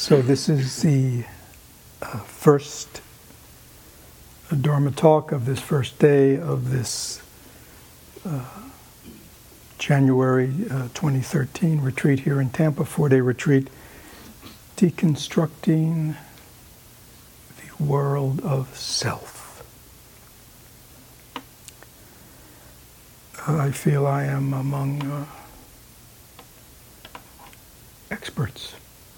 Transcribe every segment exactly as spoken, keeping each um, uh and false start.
So this is the uh, first Dharma talk of this first day of this uh, January uh, twenty thirteen retreat here in Tampa, four-day retreat, deconstructing the world of self. Uh, I feel I am among uh, experts.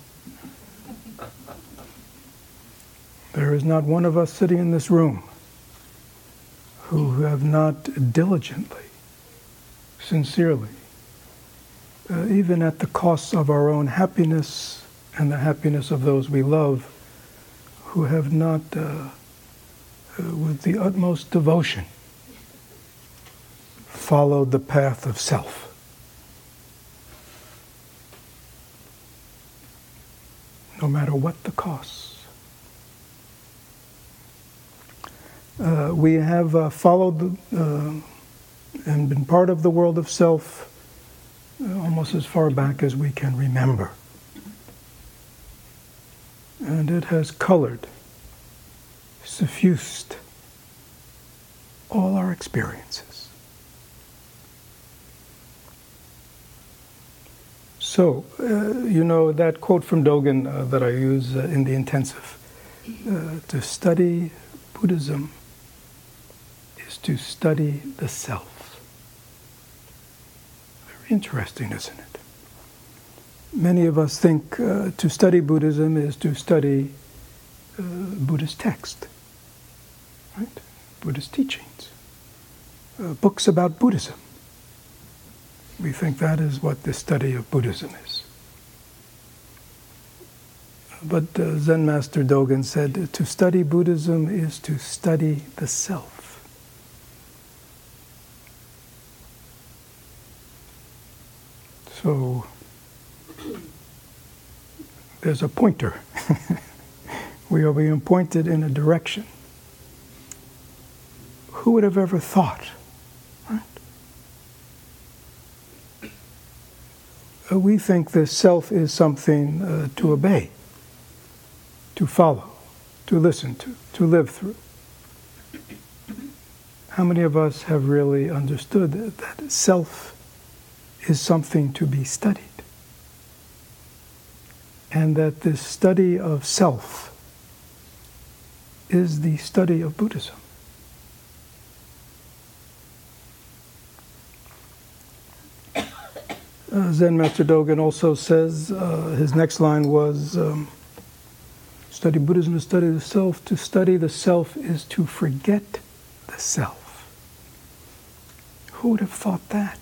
There is not one of us sitting in this room who have not diligently, sincerely, uh, even at the cost of our own happiness and the happiness of those we love, who have not, uh, uh, with the utmost devotion, followed the path of self. No matter what the costs. Uh, we have uh, followed uh, and been part of the world of self uh, almost as far back as we can remember. And it has colored, suffused all our experiences. So, uh, you know, that quote from Dogen uh, that I use uh, in the intensive, uh, to study Buddhism is to study the self. Very interesting, isn't it? Many of us think uh, to study Buddhism is to study uh, Buddhist text, right? Buddhist teachings, uh, books about Buddhism. We think that is what the study of Buddhism is. But uh, Zen Master Dogen said, to study Buddhism is to study the self. So, there's a pointer. We are being pointed in a direction. Who would have ever thought, right? Uh, we think the self is something uh, to obey, to follow, to listen to, to live through. How many of us have really understood that, that self is something to be studied? And that this study of self is the study of Buddhism. Uh, Zen Master Dogen also says, uh, his next line was, um, study Buddhism to study the self. To study the self is to forget the self. Who would have thought that?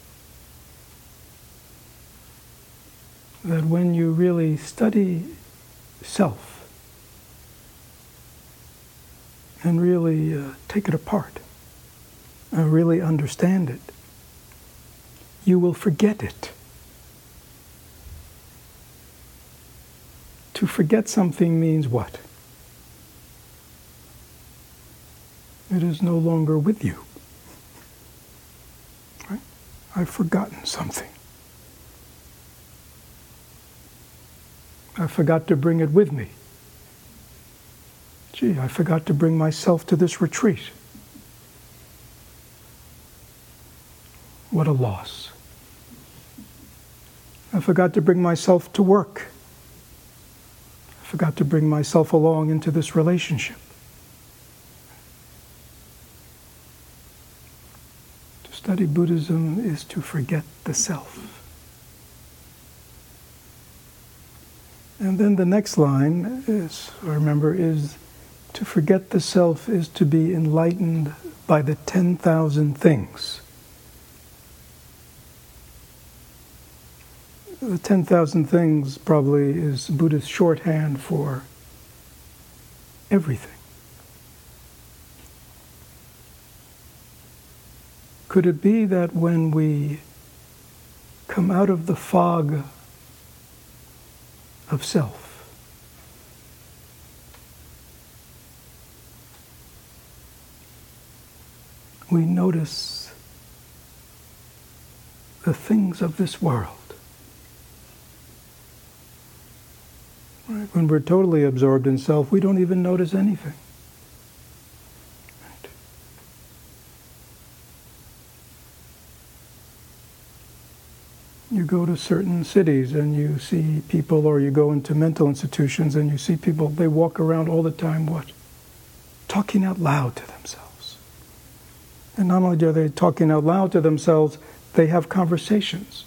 That when you really study self and really uh, take it apart, uh, really understand it, you will forget it. To forget something means what? It is no longer with you. Right? I've forgotten something. I forgot to bring it with me. Gee, I forgot to bring myself to this retreat. What a loss. I forgot to bring myself to work. I forgot to bring myself along into this relationship. To study Buddhism is to forget the self. And then the next line is, I remember, is to forget the self is to be enlightened by the ten thousand things. The ten thousand things probably is Buddhist shorthand for everything. Could it be that when we come out of the fog of self, we notice the things of this world Right? When we're totally absorbed in self, we don't even notice anything. Right? You go to certain cities and you see people, or you go into mental institutions and you see people, they walk around all the time, what? Talking out loud to themselves. And not only are they talking out loud to themselves, they have conversations.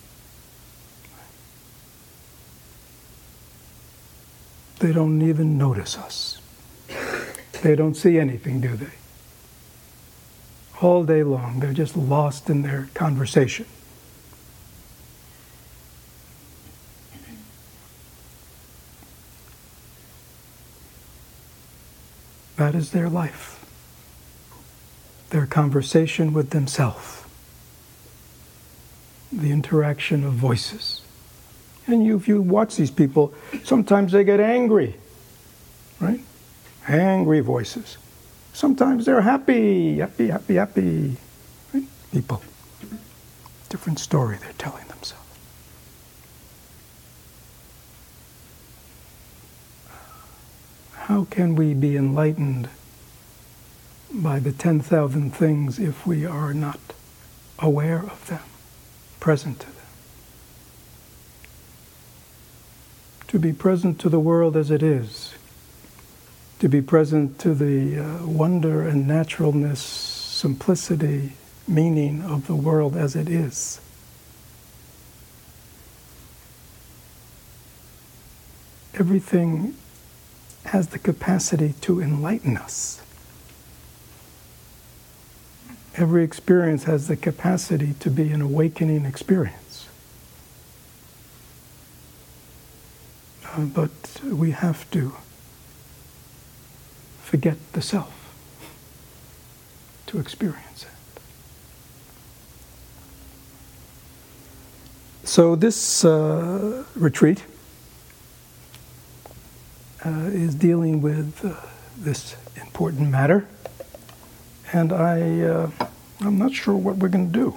They don't even notice us. They don't see anything, do they? All day long, they're just lost in their conversation. That is their life. Their conversation with themselves. The interaction of voices. And you, if you watch these people, sometimes they get angry, right? Angry voices. Sometimes they're happy, happy, happy, happy. Right? People. Different story they're telling themselves. How can we be enlightened by the ten thousand things if we are not aware of them, present to them? To be present to the world as it is, to be present to the uh, wonder and naturalness, simplicity, meaning of the world as it is. Everything has the capacity to enlighten us. Every experience has the capacity to be an awakening experience. Uh, but we have to forget the self to experience it. So this uh, retreat Uh, is dealing with uh, this important matter, and I, uh, I'm not sure what we're going to do.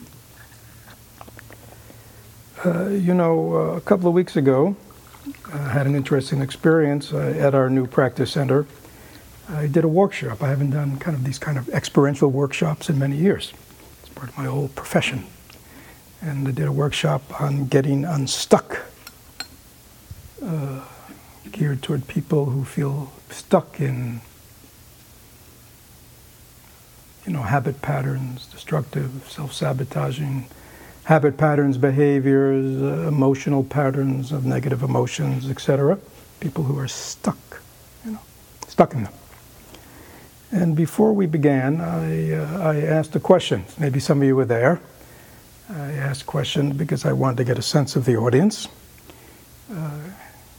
Uh, you know, uh, a couple of weeks ago, I had an interesting experience uh, at our new practice center. I did a workshop. I haven't done kind of these kind of experiential workshops in many years. It's part of my old profession. And I did a workshop on getting unstuck. Uh, geared toward people who feel stuck in, you know, habit patterns, destructive, self-sabotaging habit patterns, behaviors, uh, emotional patterns of negative emotions, et cetera. People who are stuck, you know, stuck in them. And before we began, I, uh, I asked a question. Maybe some of you were there. I asked a question because I wanted to get a sense of the audience. Uh,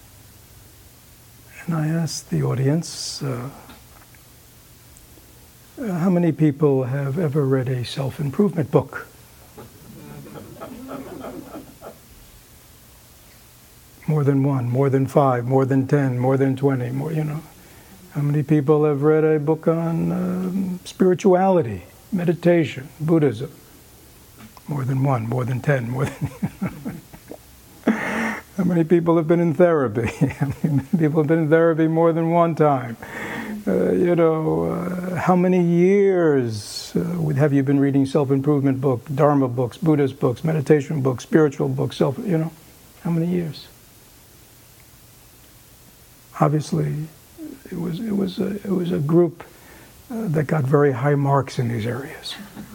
And I asked the audience, uh, uh, how many people have ever read a self-improvement book? More than one, more than five, more than ten, more than twenty, more, you know. How many people have read a book on um, spirituality, meditation, Buddhism? More than one, more than ten, more than... How many people have been in therapy? How many people have been in therapy more than one time? Uh, you know, uh, how many years uh, have you been reading self-improvement books, Dharma books, Buddhist books, meditation books, spiritual books, self, you know? How many years? Obviously, it was, it was, a, it was a group uh, that got very high marks in these areas.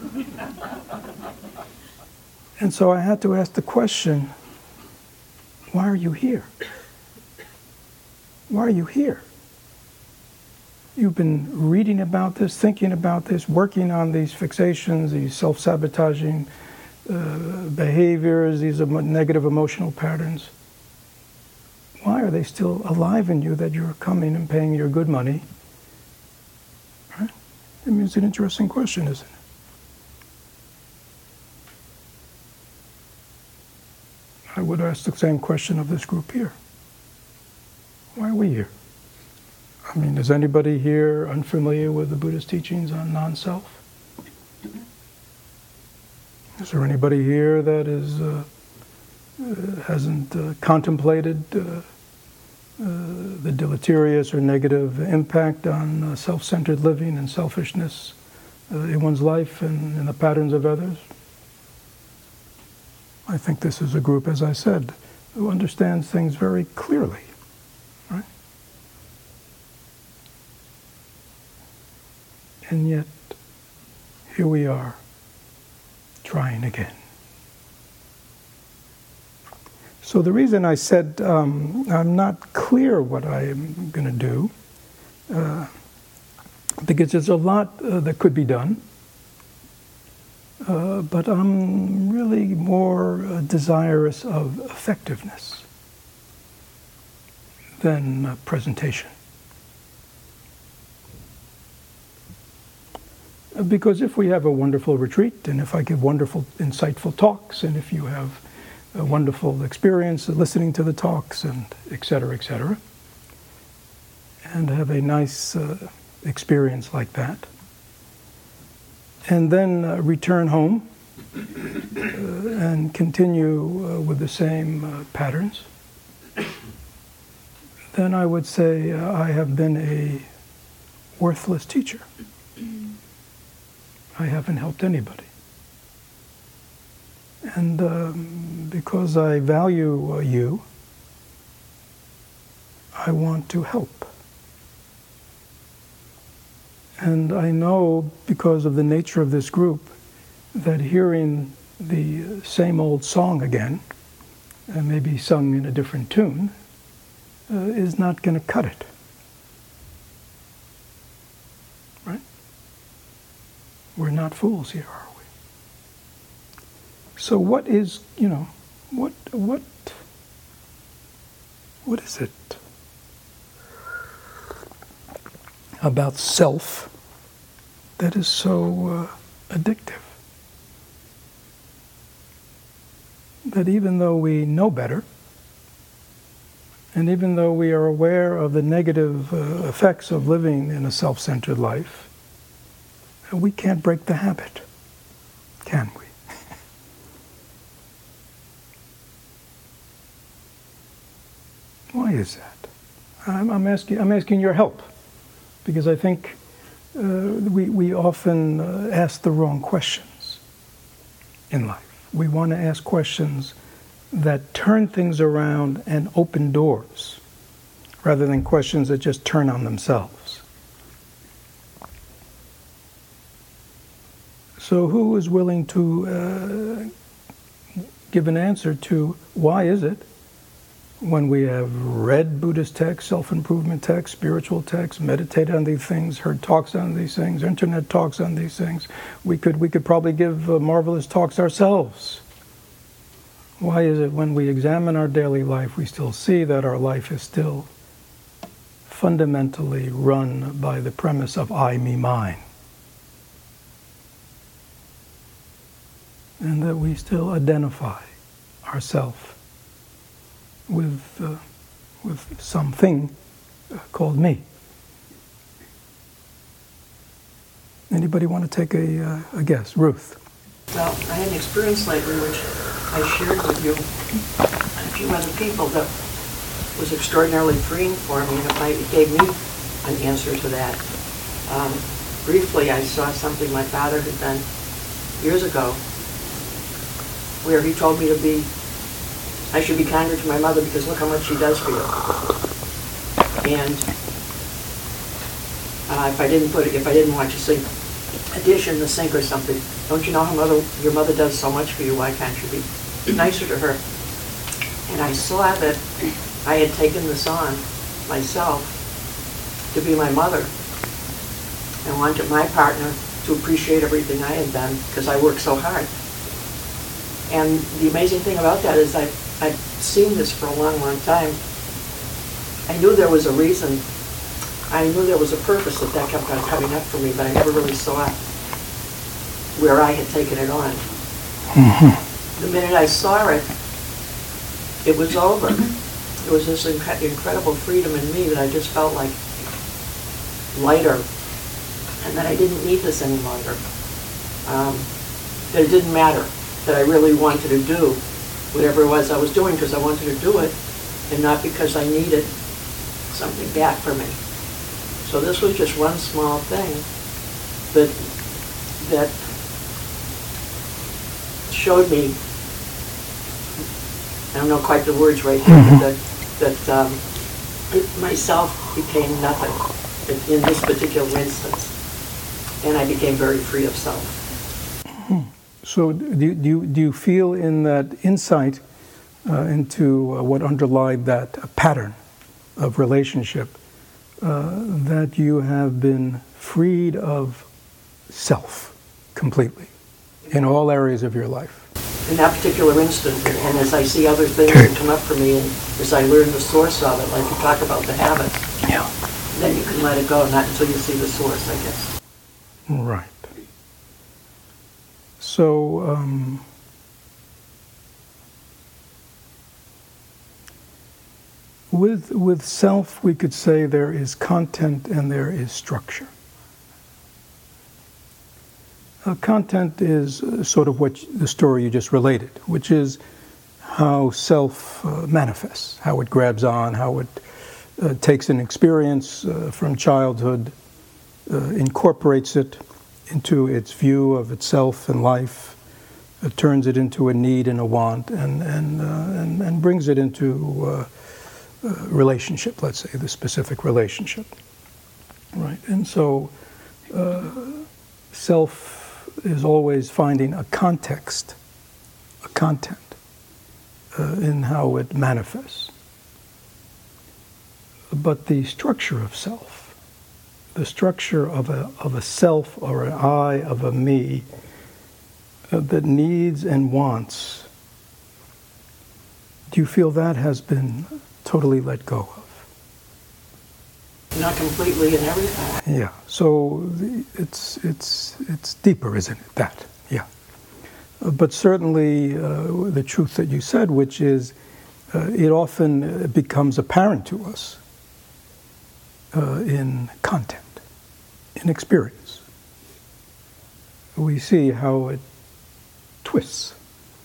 And so I had to ask the question, why are you here? Why are you here? You've been reading about this, thinking about this, working on these fixations, these self-sabotaging uh, behaviors, these emo- negative emotional patterns. Why are they still alive in you that you're coming and paying your good money? Right? I mean, it's an interesting question, isn't it? I would ask the same question of this group here. Why are we here? I mean, is anybody here unfamiliar with the Buddhist teachings on non-self? Is there anybody here that is uh, uh, hasn't uh, contemplated uh, the deleterious or negative impact on uh, self-centered living and selfishness uh, in one's life and in the patterns of others. I think this is a group, as I said, who understands things very clearly, right? And yet, here we are, trying again. So the reason I said um, I'm not clear what I'm going to do, uh, because there's a lot uh, that could be done, uh, but I'm really more uh, desirous of effectiveness than uh, presentation. Because if we have a wonderful retreat, and if I give wonderful, insightful talks, and if you have a wonderful experience of listening to the talks, and et cetera, et cetera, and have a nice uh, experience like that, and then uh, return home uh, and continue uh, with the same uh, patterns, then I would say uh, I have been a worthless teacher. I haven't helped anybody. And um, because I value uh, you, I want to help. And I know, because of the nature of this group, that hearing the same old song again, and maybe sung in a different tune, uh, is not going to cut it. Right? We're not fools here, are we? So what is, you know, what, what, what is it about self that is so uh, addictive? That even though we know better, and even though we are aware of the negative uh, effects of living in a self-centered life, we can't break the habit, can we? Why is that? I'm, I'm asking. I'm asking your help, because I think uh, we we often uh, ask the wrong questions in life. We want to ask questions that turn things around and open doors, rather than questions that just turn on themselves. So who is willing to uh, give an answer to why is it, when we have read Buddhist texts, self-improvement texts, spiritual texts, meditated on these things, heard talks on these things, internet talks on these things, we could we could probably give uh, marvelous talks ourselves. Why is it when we examine our daily life, we still see that our life is still fundamentally run by the premise of I, me, mine? And that we still identify ourselves with uh, with something uh, called me. Anybody want to take a, uh, a guess? Ruth. Well, I had an experience lately which I shared with you and a few other people that was extraordinarily freeing for me, and it, might, it gave me an answer to that. Um, briefly, I saw something my father had done years ago, where he told me to be, I should be kinder to my mother because look how much she does for you. And uh, if I didn't put it, if I didn't want to sink a dish in the sink or something, don't you know how mother, your mother does so much for you? Why can't you be nicer to her? And I saw that I had taken this on myself to be my mother, and wanted my partner to appreciate everything I had done because I worked so hard. And the amazing thing about that is I've, I've seen this for a long, long time. I knew there was a reason. I knew there was a purpose that that kept on coming up for me, but I never really saw where I had taken it on. Mm-hmm. The minute I saw it, it was over. There was this inc- incredible freedom in me that I just felt like lighter, and that I didn't need this any longer. Um, that it didn't matter, that I really wanted to do whatever it was I was doing because I wanted to do it, and not because I needed something back for me. So this was just one small thing that that showed me, I don't know quite the words right here, Mm-hmm. but that, that um, it, myself became nothing in, in this particular instance. And I became very free of self. So do you, do you, do you feel in that insight uh, into uh, what underlied that uh, pattern of relationship uh, that you have been freed of self completely in all areas of your life? In that particular instant, and, and as I see other things that come up for me, and as I learn the source of it, like you talk about the habits, Yeah. then you can let it go, not until you see the source, I guess. Right. So, um, with, with self, we could say there is content and there is structure. Uh, content is uh, sort of what the story you just related, which is how self uh, manifests, how it grabs on, how it uh, takes an experience uh, from childhood, uh, incorporates it into its view of itself and life, uh, turns it into a need and a want, and and uh, and, and brings it into uh, uh, relationship. Let's say the specific relationship, right? And so, uh, self is always finding a context, a content uh, in how it manifests. But the structure of self, the structure of a of a self or an I, of a me, uh, that needs and wants, do you feel that has been totally let go of? Not completely in everything. Yeah. So the, it's it's it's deeper, isn't it? That. Yeah. Uh, but certainly uh, the truth that you said, which is, uh, it often becomes apparent to us uh, in content, in experience. We see how it twists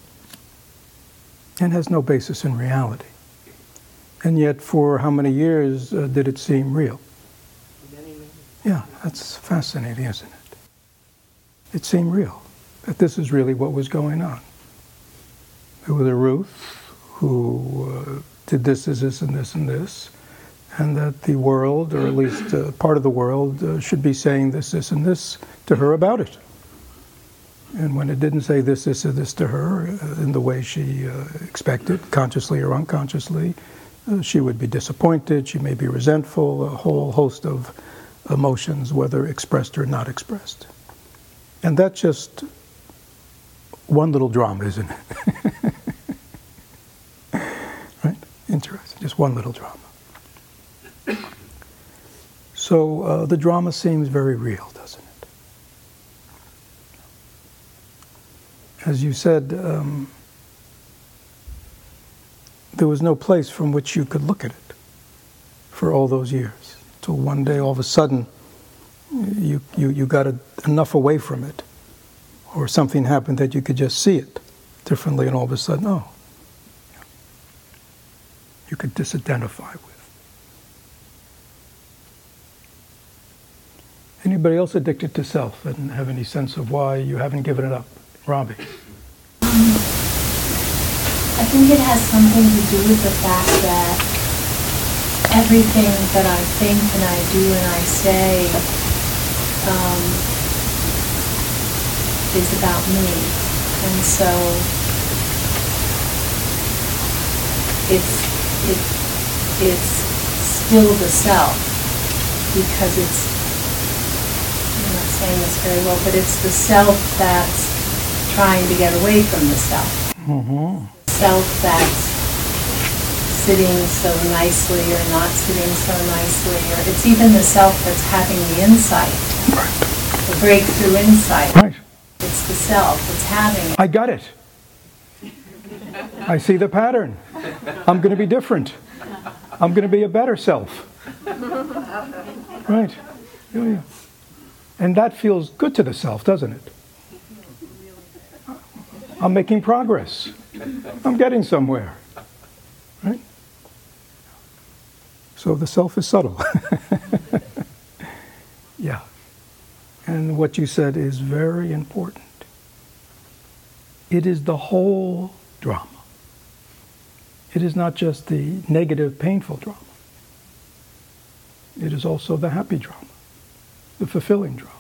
and has no basis in reality. And yet, for how many years uh, did it seem real? Many, many. Yeah, that's fascinating, isn't it? It seemed real, that this is really what was going on. There was a Ruth who uh, did this, this, this, and this, and this, and that the world, or at least uh, part of the world, uh, should be saying this, this, and this to her about it. And when it didn't say this, this, or this to her uh, in the way she uh, expected, consciously or unconsciously, uh, she would be disappointed, she may be resentful, a whole host of emotions, whether expressed or not expressed. And that's just one little drama, isn't it? Right? Interesting. Just one little drama. So uh, the drama seems very real, doesn't it? As you said, um, there was no place from which you could look at it for all those years, till one day, all of a sudden, you you, you got a, enough away from it, or something happened that you could just see it differently, and all of a sudden, oh, you could disidentify with. Anybody else addicted to self and have any sense of why you haven't given it up? Robbie? Um, I think it has something to do with the fact that everything that I think and I do and I say um, is about me. And so it's, it, it's still the self, because it's, I'm not saying this very well, but it's the self that's trying to get away from the self. Mm-hmm. Self that's sitting so nicely or not sitting so nicely, or it's even the self that's having the insight, Right. the breakthrough insight. Right. It's the self that's having it. I got it. I see the pattern. I'm going to be different. I'm going to be a better self. Right. Yeah, yeah. And that feels good to the self, doesn't it? I'm making progress. I'm getting somewhere. Right? So the self is subtle. Yeah. And what you said is very important. It is the whole drama. It is not just the negative, painful drama. It is also the happy drama, the fulfilling drama.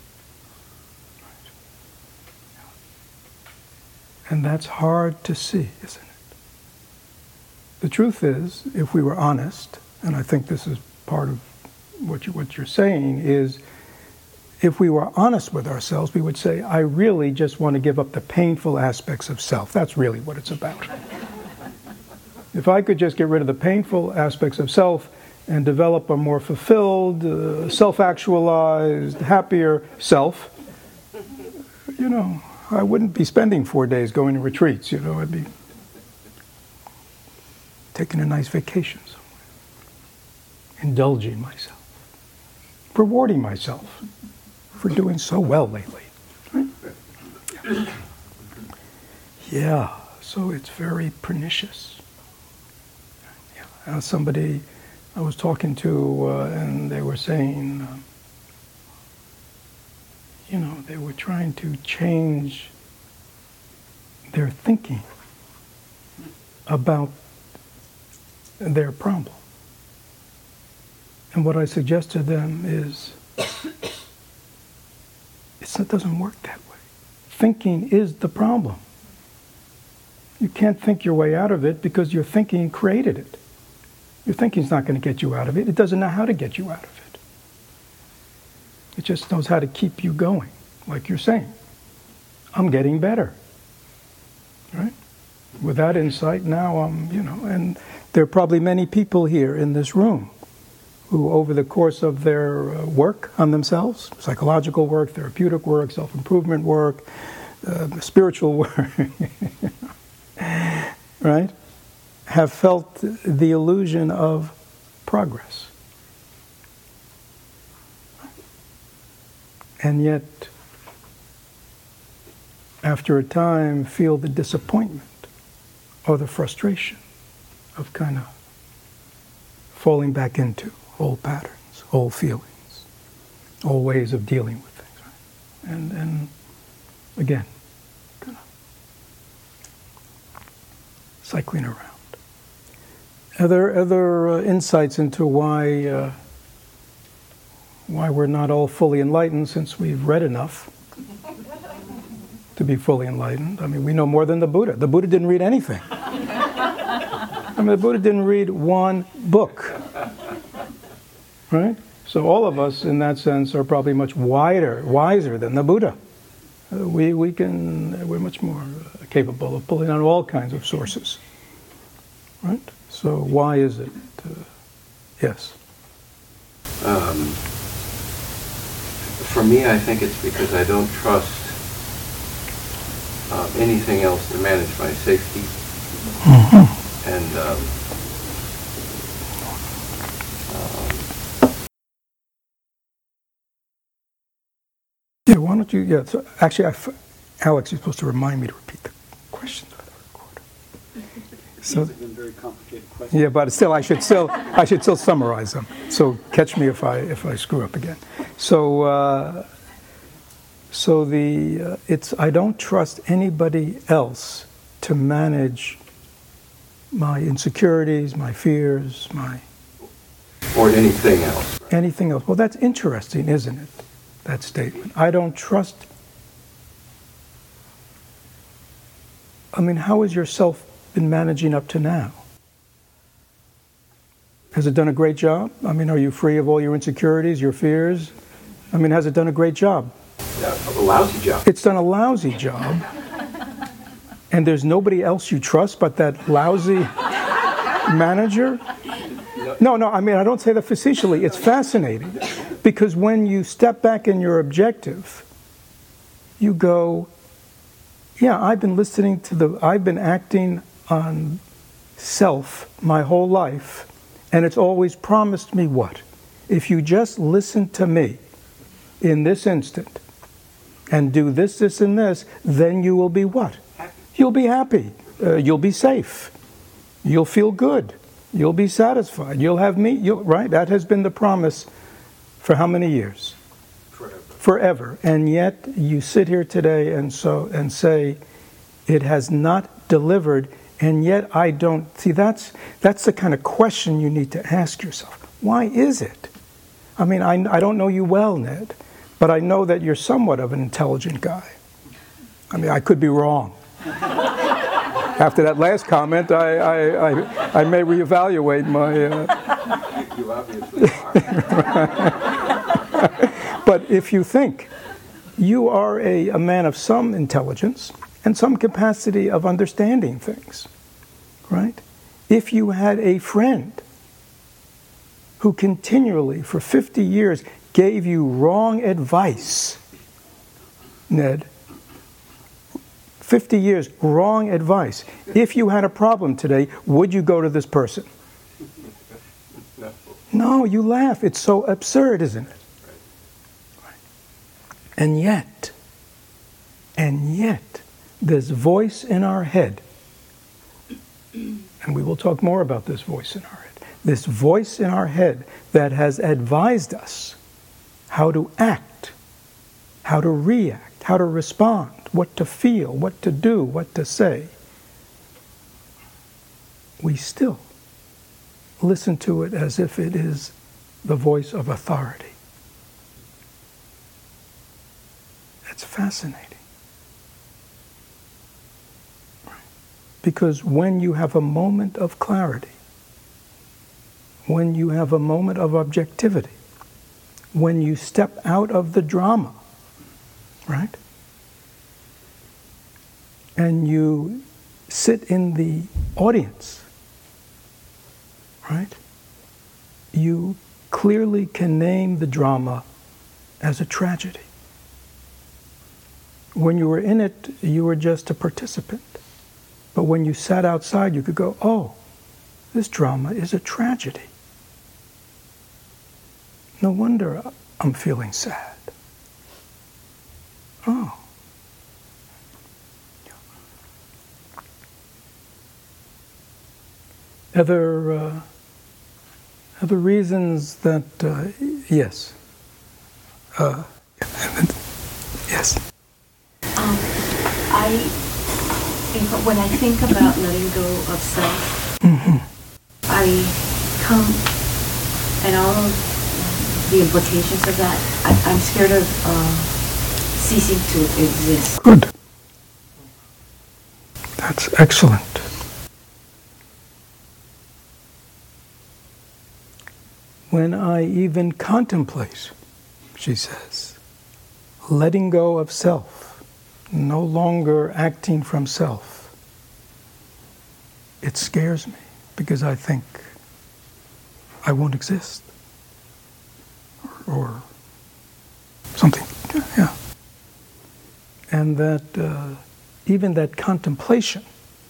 And that's hard to see, isn't it? The truth is, if we were honest, and I think this is part of what, you, what you're saying, is if we were honest with ourselves, we would say, I really just want to give up the painful aspects of self. That's really what it's about. If I could just get rid of the painful aspects of self and develop a more fulfilled, uh, self-actualized, happier self, you know, I wouldn't be spending four days going to retreats, you know, I'd be taking a nice vacation somewhere, indulging myself, rewarding myself for doing so well lately. Right? Yeah. Yeah, so it's very pernicious. Yeah. Uh, somebody I was talking to, uh, and they were saying, uh, you know, they were trying to change their thinking about their problem. And what I suggest to them is, it's, it doesn't work that way. Thinking is the problem. You can't think your way out of it because your thinking created it. Your thinking's not going to get you out of it. It doesn't know how to get you out of it. It just knows how to keep you going, like you're saying. I'm getting better, right? With that insight now, I'm, you know, and there are probably many people here in this room who, over the course of their uh, work on themselves, psychological work, therapeutic work, self-improvement work, uh, spiritual work, right, have felt the illusion of progress. And yet, after a time, feel the disappointment or the frustration of kind of falling back into old patterns, old feelings, old ways of dealing with things. Right? And, and again, kind of cycling around. Are there other uh, insights into why uh, why we're not all fully enlightened, since we've read enough to be fully enlightened? I mean, we know more than the Buddha. The Buddha didn't read anything. I mean, the Buddha didn't read one book, right? So all of us, in that sense, are probably much wider, wiser than the Buddha. Uh, we we can we're much more uh, capable of pulling on all kinds of sources, right? So why is it? Uh, yes. Um, for me, I think it's because I don't trust uh, anything else to manage my safety. Mm-hmm. And um, um, yeah, why don't you? Yeah. So actually, I f- Alex, you're supposed to remind me to repeat the questions for the recorder. So. These have been very complicated questions. Yeah, but still, I should still, I should still summarize them. So catch me if I if I screw up again. So, uh, so the uh, it's I don't trust anybody else to manage my insecurities, my fears, my or anything else. Right? anything else. Well, that's interesting, isn't it? That statement. I don't trust. I mean, how has yourself been managing up to now? Has it done a great job? I mean, are you free of all your insecurities, your fears? I mean, has it done a great job? Yeah, a lousy job. It's done a lousy job. And there's nobody else you trust but that lousy manager? No, no, I mean, I don't say that facetiously. It's fascinating. Because when you step back in your objective, you go, yeah, I've been listening to the, I've been acting on self my whole life, and it's always promised me what? If you just listen to me in this instant and do this, this, and this, then you will be what? You'll be happy. Uh, you'll be safe. You'll feel good. You'll be satisfied. You'll have me, you'll, right? That has been the promise for how many years? Forever. Forever. And yet you sit here today and so and say it has not delivered, and yet I don't see. That's that's the kind of question you need to ask yourself. Why is it? I mean, I, I don't know you well, Ned, but I know that you're somewhat of an intelligent guy. I mean, I could be wrong. After that last comment, I I, I, I may reevaluate my. Uh... You, you obviously are. But if you think you are a, a man of some intelligence and some capacity of understanding things, right? If you had a friend who continually, for fifty years, gave you wrong advice, Ned, fifty years, wrong advice. If you had a problem today, would you go to this person? No. No, you laugh. It's so absurd, isn't it? Right. And yet, and yet, this voice in our head, and we will talk more about this voice in our head, this voice in our head that has advised us how to act, how to react, how to respond, what to feel, what to do, what to say, we still listen to it as if it is the voice of authority. It's fascinating. Because when you have a moment of clarity, when you have a moment of objectivity, when you step out of the drama, right? And you sit in the audience, right? You clearly can name the drama as a tragedy. When you were in it, you were just a participant. But when you sat outside, you could go, oh, this drama is a tragedy. No wonder I'm feeling sad. Oh. Other, uh, other reasons that, uh, yes. Uh, yes. Um, I, think when I think about letting go of self, mm-hmm. I come, and all of the implications of that, I, I'm scared of uh, ceasing to exist. Good. That's excellent. When I even contemplate, she says, letting go of self, no longer acting from self, it scares me because I think I won't exist. Or, or something, yeah. And that uh, even that contemplation,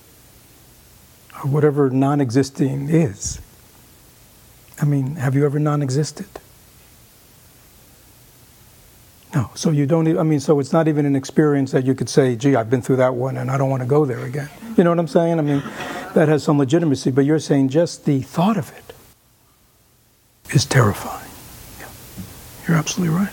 or whatever non-existing is, I mean, have you ever non-existed? No. So you don't, I mean, so it's not even an experience that you could say, gee, I've been through that one and I don't want to go there again. You know what I'm saying? I mean, that has some legitimacy, but you're saying just the thought of it is terrifying. Yeah. You're absolutely right.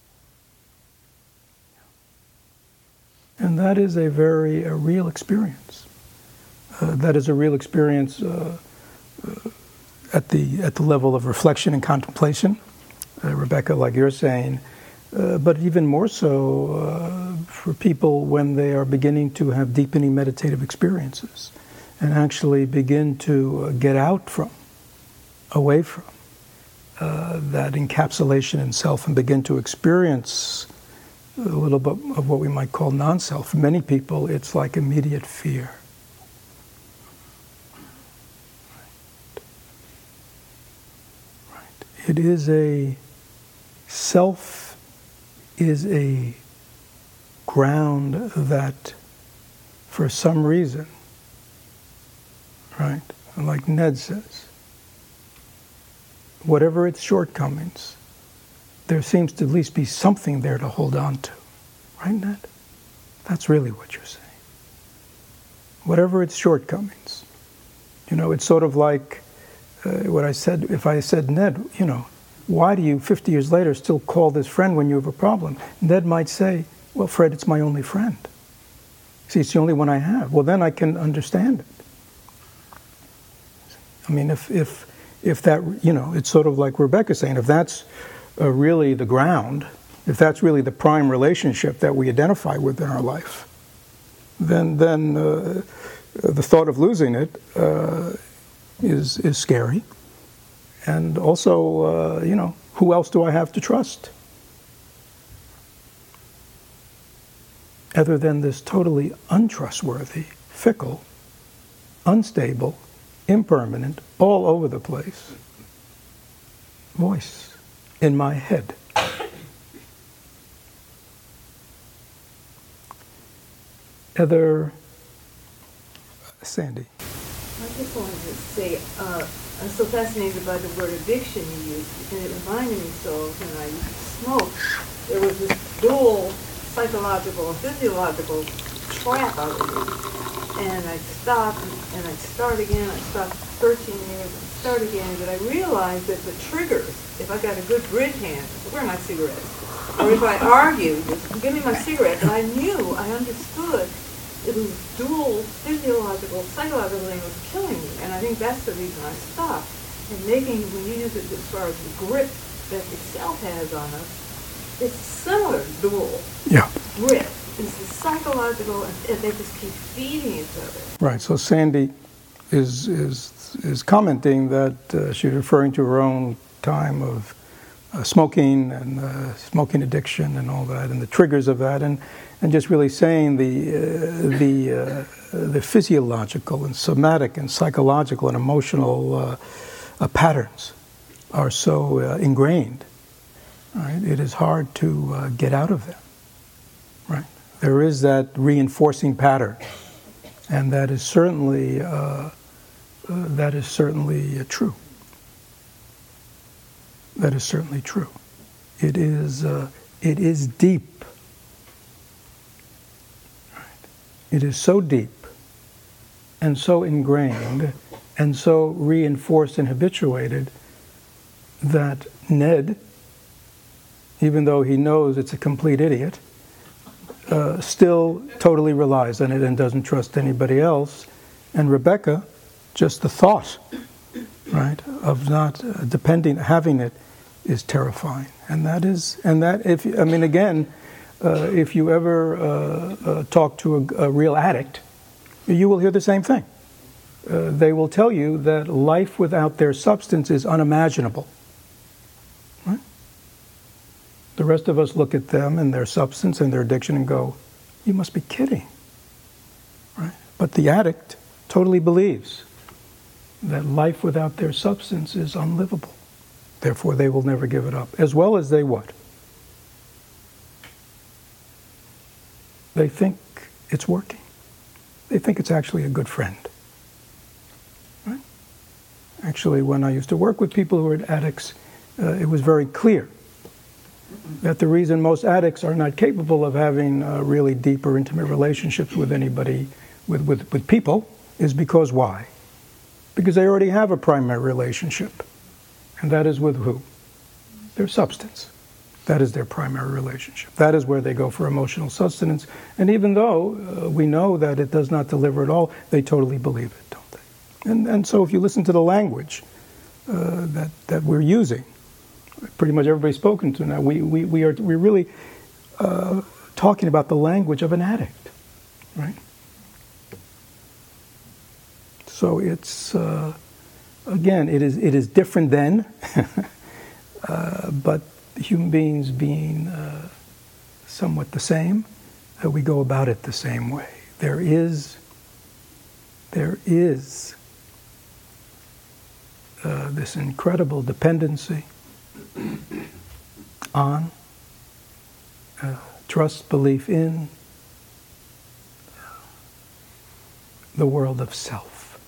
And that is a very a real experience. Uh, that is a real experience uh, uh, at the at the level of reflection and contemplation, uh, Rebecca, like you're saying, uh, but even more so uh, for people when they are beginning to have deepening meditative experiences and actually begin to uh, get out from, away from uh, that encapsulation in self and begin to experience a little bit of what we might call non-self. For many people, it's like immediate fear. It is a, self is a ground that, for some reason, right, like Ned says, whatever its shortcomings, there seems to at least be something there to hold on to. Right, Ned? That's really what you're saying. Whatever its shortcomings. You know, it's sort of like uh, what I said, if I said, Ned, you know, why do you, fifty years later, still call this friend when you have a problem? Ned might say, well, Fred, it's my only friend. See, it's the only one I have. Well, then I can understand it. I mean, if, if, if that, you know, it's sort of like Rebecca's saying, if that's uh, really the ground, if that's really the prime relationship that we identify with in our life, then, then uh, the thought of losing it uh, is, is scary. And also, uh, you know, who else do I have to trust? Other than this totally untrustworthy, fickle, unstable, impermanent, all over the place voice in my head. Other, Sandy. I just wanted to say, uh, I'm so fascinated by the word addiction you used, and it reminded me so of when I used to smoke. There was this dual psychological and physiological trap I was in. And I'd stop, and I'd start again. I'd stop thirteen years and start again. But I realized that the triggers, if I got a good bridge hand, where are my cigarettes? Or if I argued, give me my cigarette, and I knew, I understood, it was dual physiological, psychological thing was killing me. And I think that's the reason I stopped. And making, when you use it as far as the grip that the self has on us, it's similar dual Yeah. grip. It's the psychological, and they just keep feeding each other. Right. So Sandy is is is commenting that uh, she's referring to her own time of uh, smoking and uh, smoking addiction and all that, and the triggers of that, and and just really saying the uh, the uh, the physiological and somatic and psychological and emotional uh, uh, patterns are so uh, ingrained. Right. It is hard to uh, get out of them. Right. There is that reinforcing pattern, and that is certainly uh, uh, that is certainly uh, true. That is certainly true. It is uh, it is deep. Right. It is so deep, and so ingrained, and so reinforced and habituated that Ned, even though he knows it's a complete idiot, Uh, still totally relies on it and doesn't trust anybody else. And Rebecca, just the thought, right, of not uh, depending, having it, is terrifying. And that is, and that if I mean again, uh, if you ever uh, uh, talk to a, a real addict, you will hear the same thing. Uh, they will tell you that life without their substance is unimaginable. The rest of us look at them and their substance and their addiction and go, you must be kidding, right? But the addict totally believes that life without their substance is unlivable. Therefore, they will never give it up. As well as they what? They think it's working. They think it's actually a good friend, right? Actually, when I used to work with people who were addicts, uh, it was very clear that the reason most addicts are not capable of having uh, really deep or intimate relationships with anybody, with, with, with people, is because why? Because they already have a primary relationship. And that is with who? Their substance. That is their primary relationship. That is where they go for emotional sustenance. And even though uh, we know that it does not deliver at all, they totally believe it, don't they? And, and so if you listen to the language uh, that, that we're using, pretty much everybody's spoken to now, we, we, we are we're really uh, talking about the language of an addict, right? So it's, uh, again, it is it is different then, uh, but human beings being uh, somewhat the same, uh, we go about it the same way. There is, there is uh, this incredible dependency on, uh, trust, belief in the world of self.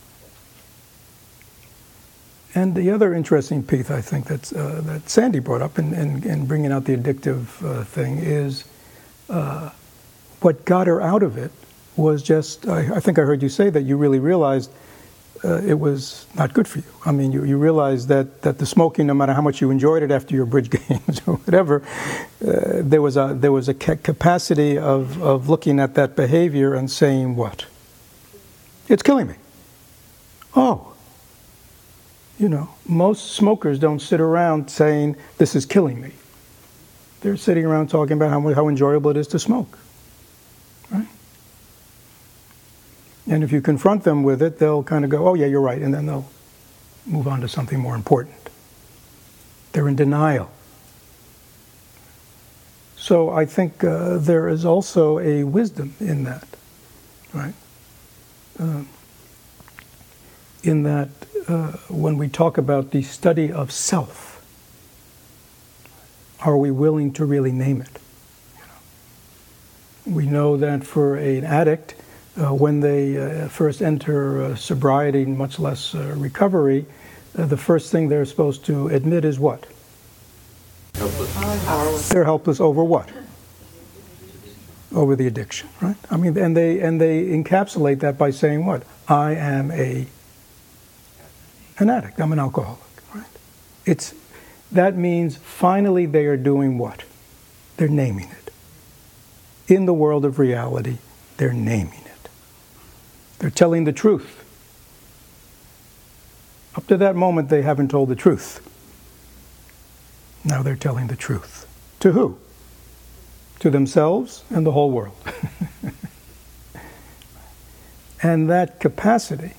And the other interesting piece, I think, that's, uh, that Sandy brought up in, in, in bringing out the addictive uh, thing is uh, what got her out of it was just, I, I think I heard you say that you really realized uh, it was not good for you. I mean, you, you realize that, that the smoking, no matter how much you enjoyed it after your bridge games or whatever, uh, there was a there was a ca- capacity of, of looking at that behavior and saying, what? It's killing me. Oh. You know, most smokers don't sit around saying, this is killing me. They're sitting around talking about how, how enjoyable it is to smoke. Right? And if you confront them with it, they'll kind of go, oh yeah, you're right, and then they'll move on to something more important. They're in denial. So I think uh, there is also a wisdom in that, right? Uh, in that uh, when we talk about the study of self, are we willing to really name it? You know? We know that for an addict, uh, when they uh, first enter uh, sobriety, much less uh, recovery, uh, the first thing they're supposed to admit is what? Powerless. They're helpless over what? Over the addiction, right? I mean, and they and they encapsulate that by saying what? I am a an addict. I'm an alcoholic, right? It's that means finally they are doing what? They're naming it. In the world of reality, they're naming it. They're telling the truth. Up to that moment, they haven't told the truth. Now they're telling the truth. To who? To themselves and the whole world. And that capacity,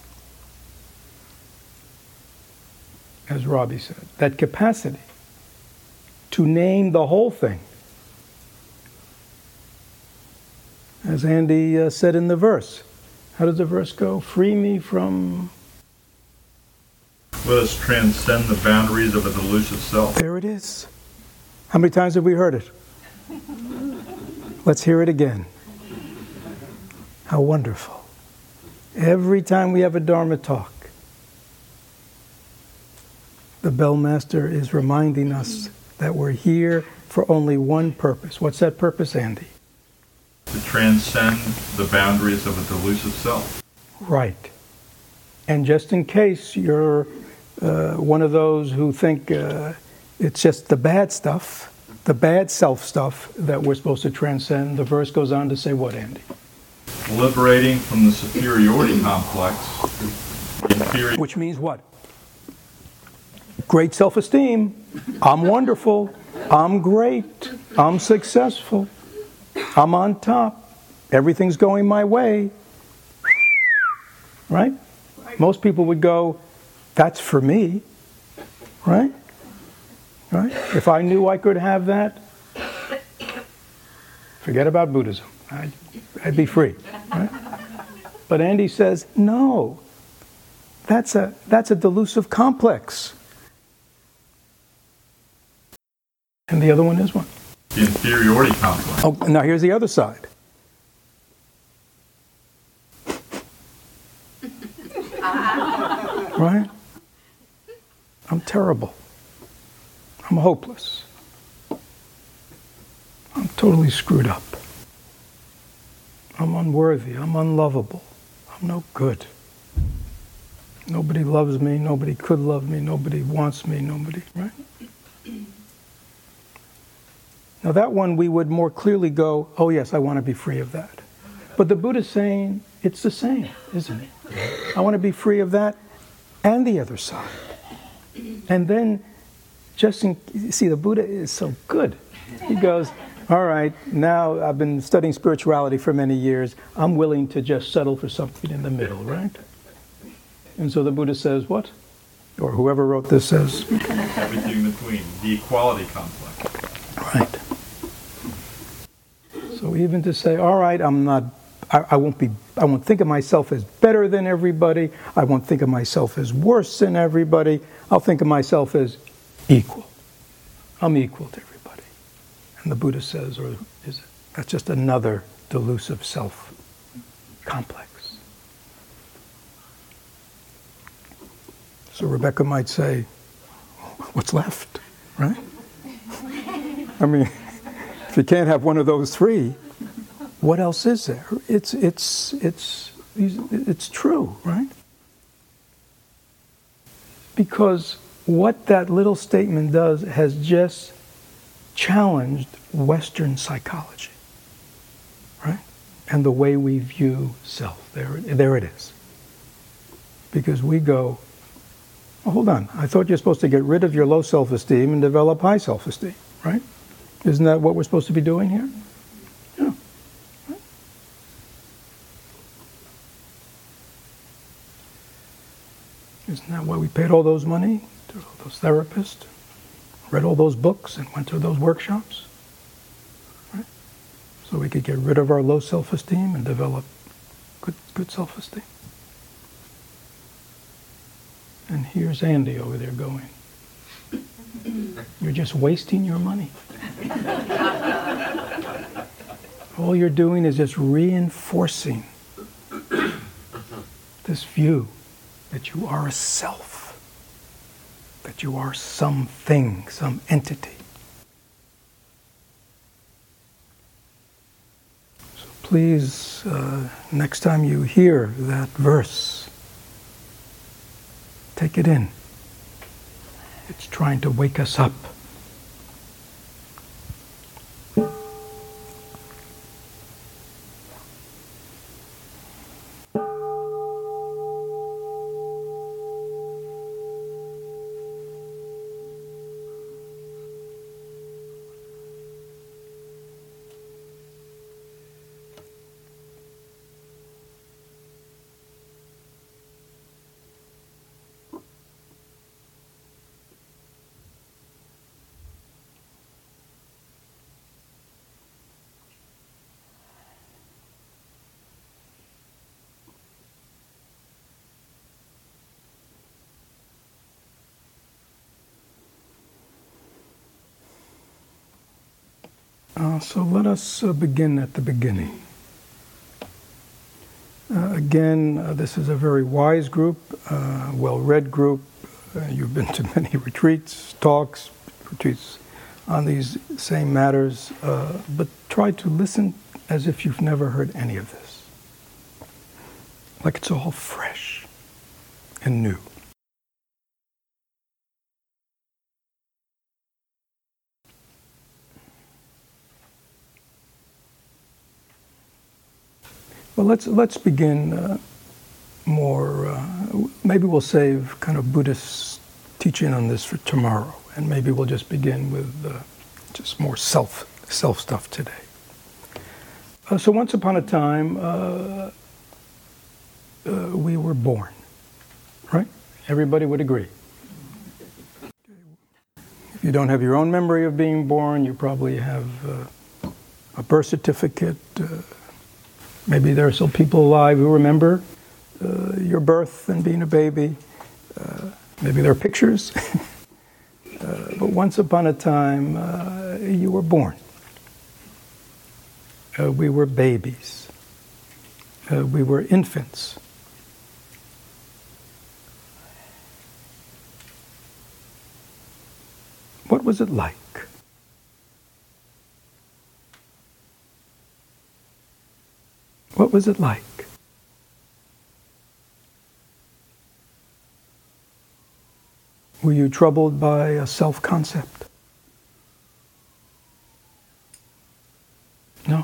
as Robbie said, that capacity to name the whole thing, as Andy uh, said in the verse. How does the verse go? Free me from... Let us transcend the boundaries of a delusive self. There it is. How many times have we heard it? Let's hear it again. How wonderful. Every time we have a Dharma talk, the Bellmaster is reminding us that we're here for only one purpose. What's that purpose, Andy? To transcend the boundaries of a delusive self. Right. And just in case you're uh, one of those who think uh, it's just the bad stuff, the bad self stuff that we're supposed to transcend, the verse goes on to say what, Andy? Liberating from the superiority complex. Inferior. Which means what? Great self-esteem. I'm wonderful. I'm great. I'm successful. I'm on top. Everything's going my way. Right? Most people would go, that's for me. Right? Right? If I knew I could have that, forget about Buddhism. I'd, I'd be free. Right? But Andy says, no. That's a, that's a delusive complex. And the other one is what? The inferiority complex. Oh, now here's the other side. Right? I'm terrible. I'm hopeless. I'm totally screwed up. I'm unworthy. I'm unlovable. I'm no good. Nobody loves me. Nobody could love me. Nobody wants me. Nobody, right? Now that one we would more clearly go, oh yes, I want to be free of that. But the Buddha's saying it's the same, isn't it? I want to be free of that and the other side. And then, just in, you see, the Buddha is so good. He goes, all right, now I've been studying spirituality for many years. I'm willing to just settle for something in the middle, right? And so the Buddha says what? Or whoever wrote this says? Everything in between. The equality complex. Right. So even to say, all right, I'm not, I, I won't be, I won't think of myself as better than everybody. I won't think of myself as worse than everybody. I'll think of myself as equal. I'm equal to everybody. And the Buddha says, or is it, that's just another delusive self complex. So Rebecca might say, what's left, right? I mean, if you can't have one of those three, what else is there? It's it's it's it's true, right? because what that little statement does has just challenged Western psychology, right? And the way we view self. There, there it is. Because we go, oh, hold on, I thought you're supposed to get rid of your low self-esteem and develop high self-esteem, right? Isn't that what we're supposed to be doing here? Yeah. Right? Isn't that why we paid all those money to all those therapists, read all those books and went to those workshops? Right? So we could get rid of our low self-esteem and develop good, good self-esteem. And here's Andy over there going, you're just wasting your money. All you're doing is just reinforcing this view that you are a self, that you are something, some entity. So please, uh, next time you hear that verse, take it in. It's trying to wake us up. Uh, so let us uh, begin at the beginning. Uh, again, uh, this is a very wise group, uh, well-read group. Uh, you've been to many retreats, talks, retreats on these same matters, uh, but try to listen as if you've never heard any of this. Like it's all fresh and new. Well, let's let's begin uh, more. Uh, maybe we'll save kind of Buddhist teaching on this for tomorrow, and maybe we'll just begin with uh, just more self self stuff today. Uh, so once upon a time, uh, uh, we were born, right? Everybody would agree. If you don't have your own memory of being born, you probably have uh, a birth certificate. Uh, Maybe there are still people alive who remember uh, your birth and being a baby. Uh, maybe there are pictures. uh, but once upon a time, uh, you were born. Uh, we were babies. Uh, we were infants. What was it like? What was it like? Were you troubled by a self-concept? No.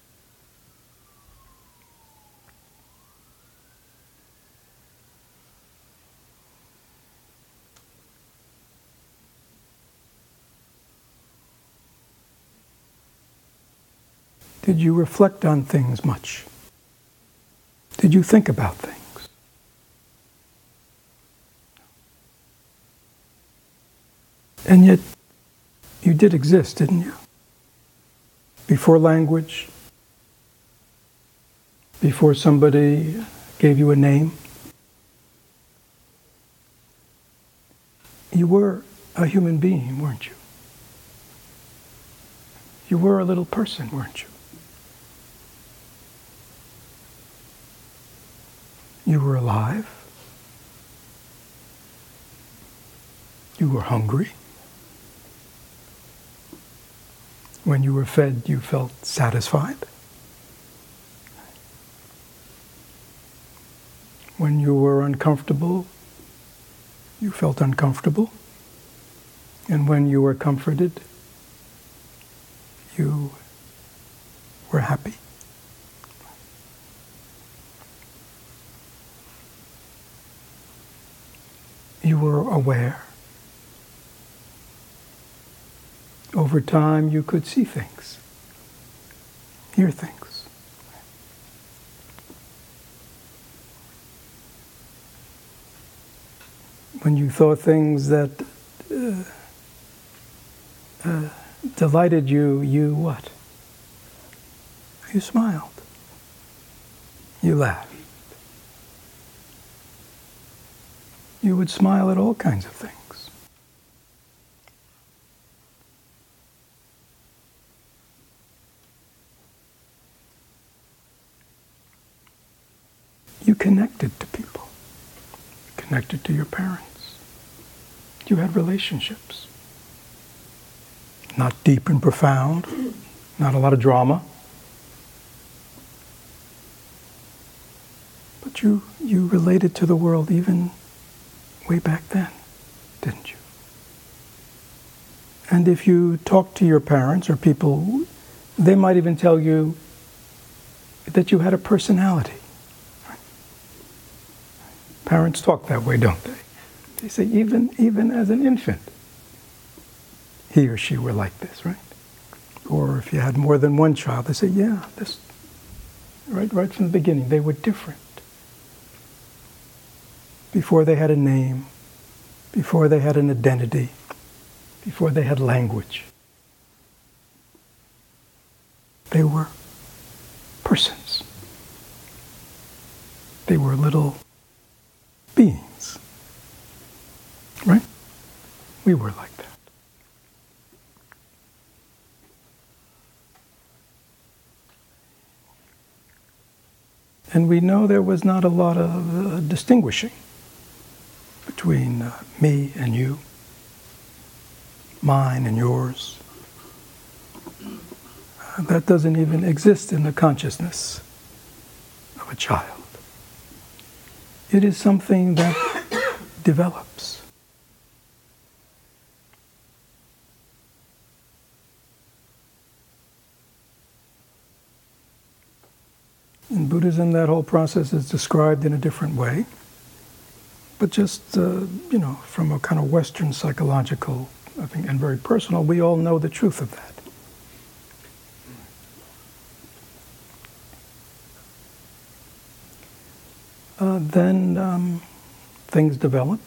Did you reflect on things much? Did you think about things? And yet, you did exist, didn't you? Before language, before somebody gave you a name. You were a human being, weren't you? You were a little person, weren't you? You were alive. You were hungry. When you were fed, you felt satisfied. When you were uncomfortable, you felt uncomfortable. And when you were comforted, you were happy. You were aware. Over time, you could see things, hear things. When you thought things that uh, uh, delighted you, you what? You smiled. You laughed. You would smile at all kinds of things. You connected to people. Connected to your parents. You had relationships. Not deep and profound, not a lot of drama. But you, you related to the world even way back then, didn't you? And if you talk to your parents or people, they might even tell you that you had a personality. Parents talk that way, don't they? They say even, even as an infant, he or she were like this, right? Or if you had more than one child, they say, yeah, this, right, right from the beginning, they were different. Before they had a name, before they had an identity, before they had language. They were persons. They were little beings. Right? We were like that. And we know there was not a lot of uh, distinguishing between uh, me and you, mine and yours. Uh, that doesn't even exist in the consciousness of a child. It is something that develops. In Buddhism, that whole process is described in a different way. But just, uh, you know, from a kind of Western psychological, I think, and very personal, we all know the truth of that. Uh, then um, things develop.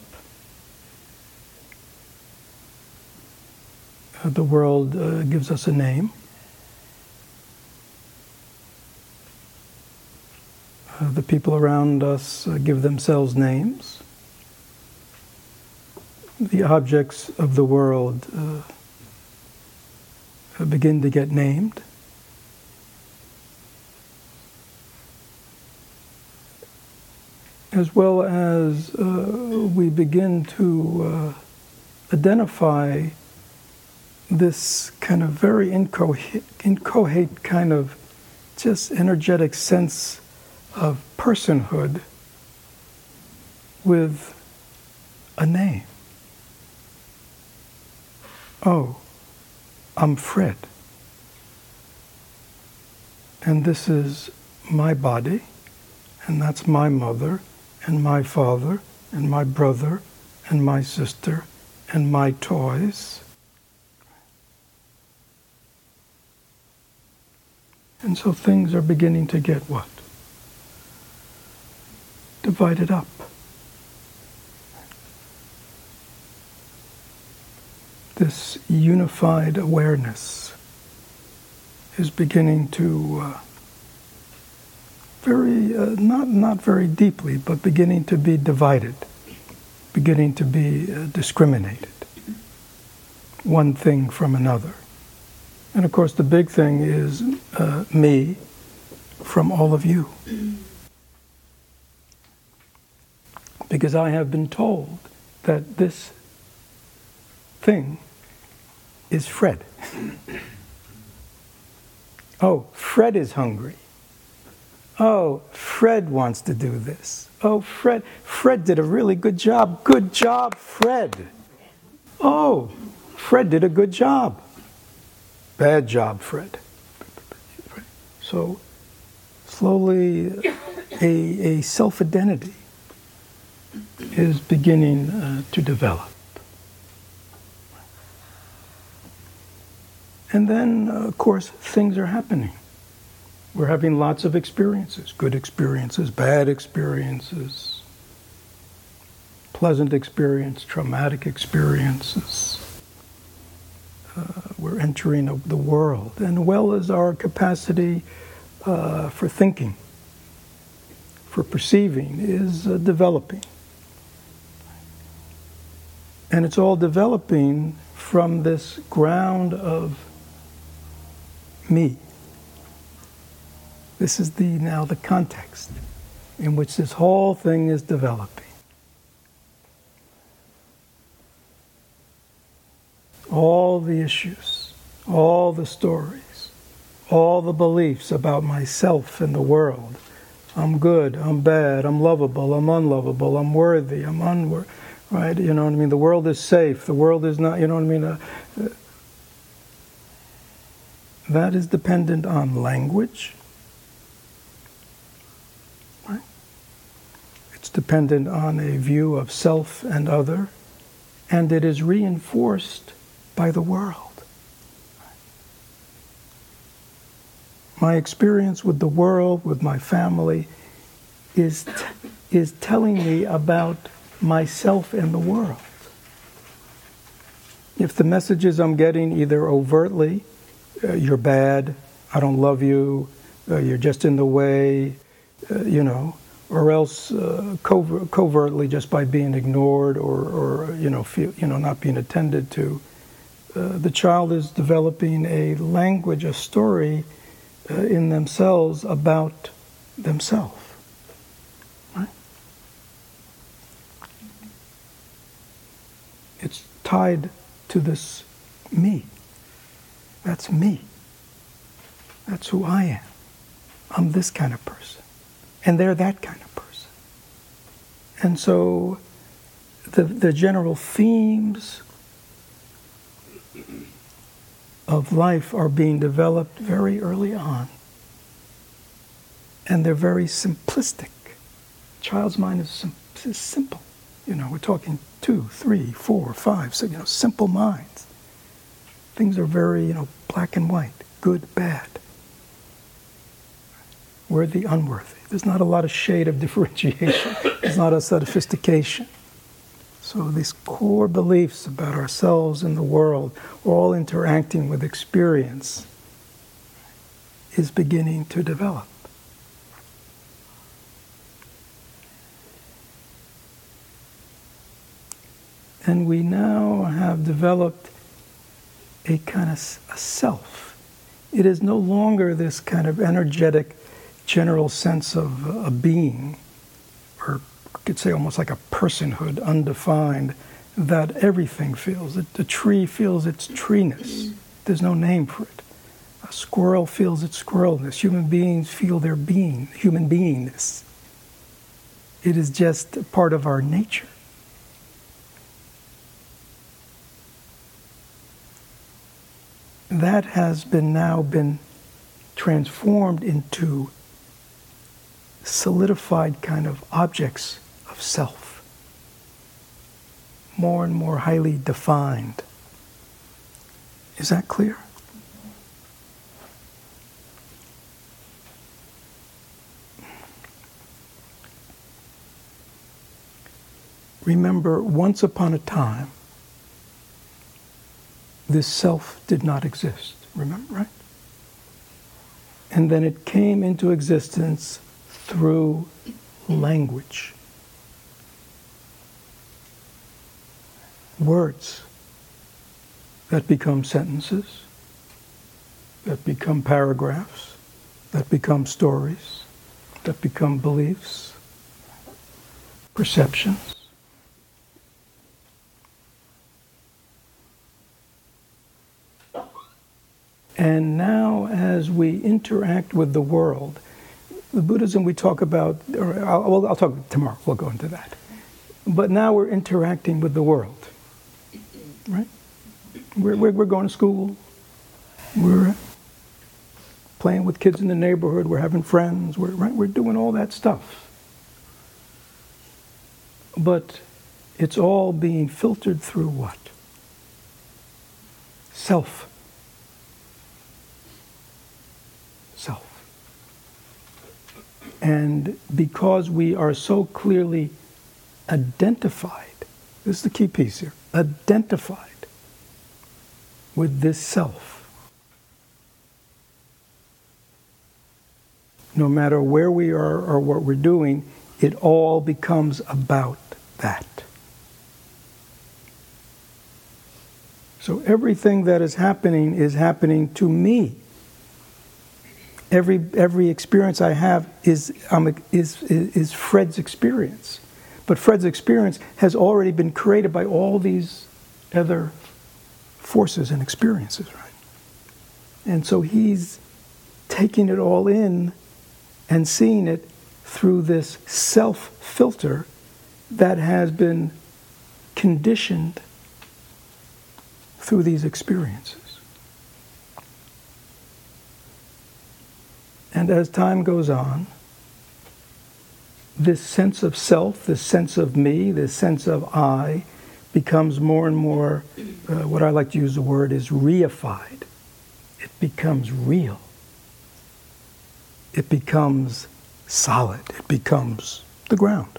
Uh, the world uh, gives us a name. Uh, the people around us uh, give themselves names. The objects of the world uh, begin to get named. As well as uh, we begin to uh, identify this kind of very incoherent, incoherent kind of just energetic sense of personhood with a name. Oh, I'm Fred. And this is my body, and that's my mother, and my father, and my brother, and my sister, and my toys. And so things are beginning to get what? Divided up. This unified awareness is beginning to uh, very, uh, not, not very deeply, but beginning to be divided, beginning to be uh, discriminated, one thing from another. And of course the big thing is uh, me from all of you. Because I have been told that this thing is Fred. Oh, Fred is hungry. Oh, Fred wants to do this. Oh, Fred, Fred did a really good job. Good job, Fred. Oh, Fred did a good job. Bad job, Fred. So slowly a, a self-identity is beginning uh, to develop. And then, uh, of course, things are happening. We're having lots of experiences, good experiences, bad experiences, pleasant experience, traumatic experiences. Uh, we're entering a, the world, and well as our capacity uh, for thinking, for perceiving, is uh, developing. And it's all developing from this ground of me. This is the now the context in which this whole thing is developing. All the issues, all the stories, all the beliefs about myself and the world. I'm good, I'm bad, I'm lovable, I'm unlovable, I'm worthy, I'm unworthy, right? You know what I mean? The world is safe, the world is not, you know what I mean? Uh, uh, that is dependent on language. Right? It's dependent on a view of self and other, and it is reinforced by the world. My experience with the world, with my family, is, t- is telling me about myself and the world. If the messages I'm getting either overtly, uh, you're bad, I don't love you, uh, you're just in the way, uh, you know, or else uh, cover- covertly just by being ignored or, or you know, feel, you know, not being attended to, uh, the child is developing a language, a story uh, in themselves about themselves. Right? It's tied to this me. That's me. That's who I am. I'm this kind of person. And they're that kind of person. And so the, the general themes of life are being developed very early on. And they're very simplistic. Child's mind is, sim- is simple. You know, we're talking two, three, four, five, six, you know, simple minds. Things are very, you know, black and white, good, bad, worthy, unworthy. There's not a lot of shade of differentiation. There's not a sophistication. So these core beliefs about ourselves and the world, all interacting with experience, is beginning to develop. And we now have developed a kind of a self. It is no longer this kind of energetic, general sense of a being, or you could say almost like a personhood, undefined, that everything feels. The, the tree feels its treeness. There's no name for it. A squirrel feels its squirrelness. Human beings feel their being, human beingness. It is just part of our nature. That has been now been transformed into solidified kind of objects of self, more and more highly defined. Is that clear? Remember, once upon a time, this self did not exist. Remember, right? And then it came into existence through language. Words that become sentences, that become paragraphs, that become stories, that become beliefs, perceptions. And now as we interact with the world, The Buddhism we talk about, or I'll, well, I'll talk tomorrow, we'll go into that. But now we're interacting with the world, right? We're, we're, we're going to school, we're playing with kids in the neighborhood, we're having friends, we're, right? We're doing all that stuff. But it's all being filtered through what? Self. Self. And because we are so clearly identified, this is the key piece here, identified with this self, no matter where we are or what we're doing, it all becomes about that. So everything that is happening is happening to me. Every every experience I have is, um, is is Fred's experience, but Fred's experience has already been created by all these other forces and experiences, right? And so he's taking it all in and seeing it through this self-filter that has been conditioned through these experiences. And as time goes on, this sense of self, this sense of me, this sense of I, becomes more and more, uh, what I like to use the word is reified. It becomes real. It becomes solid. It becomes the ground.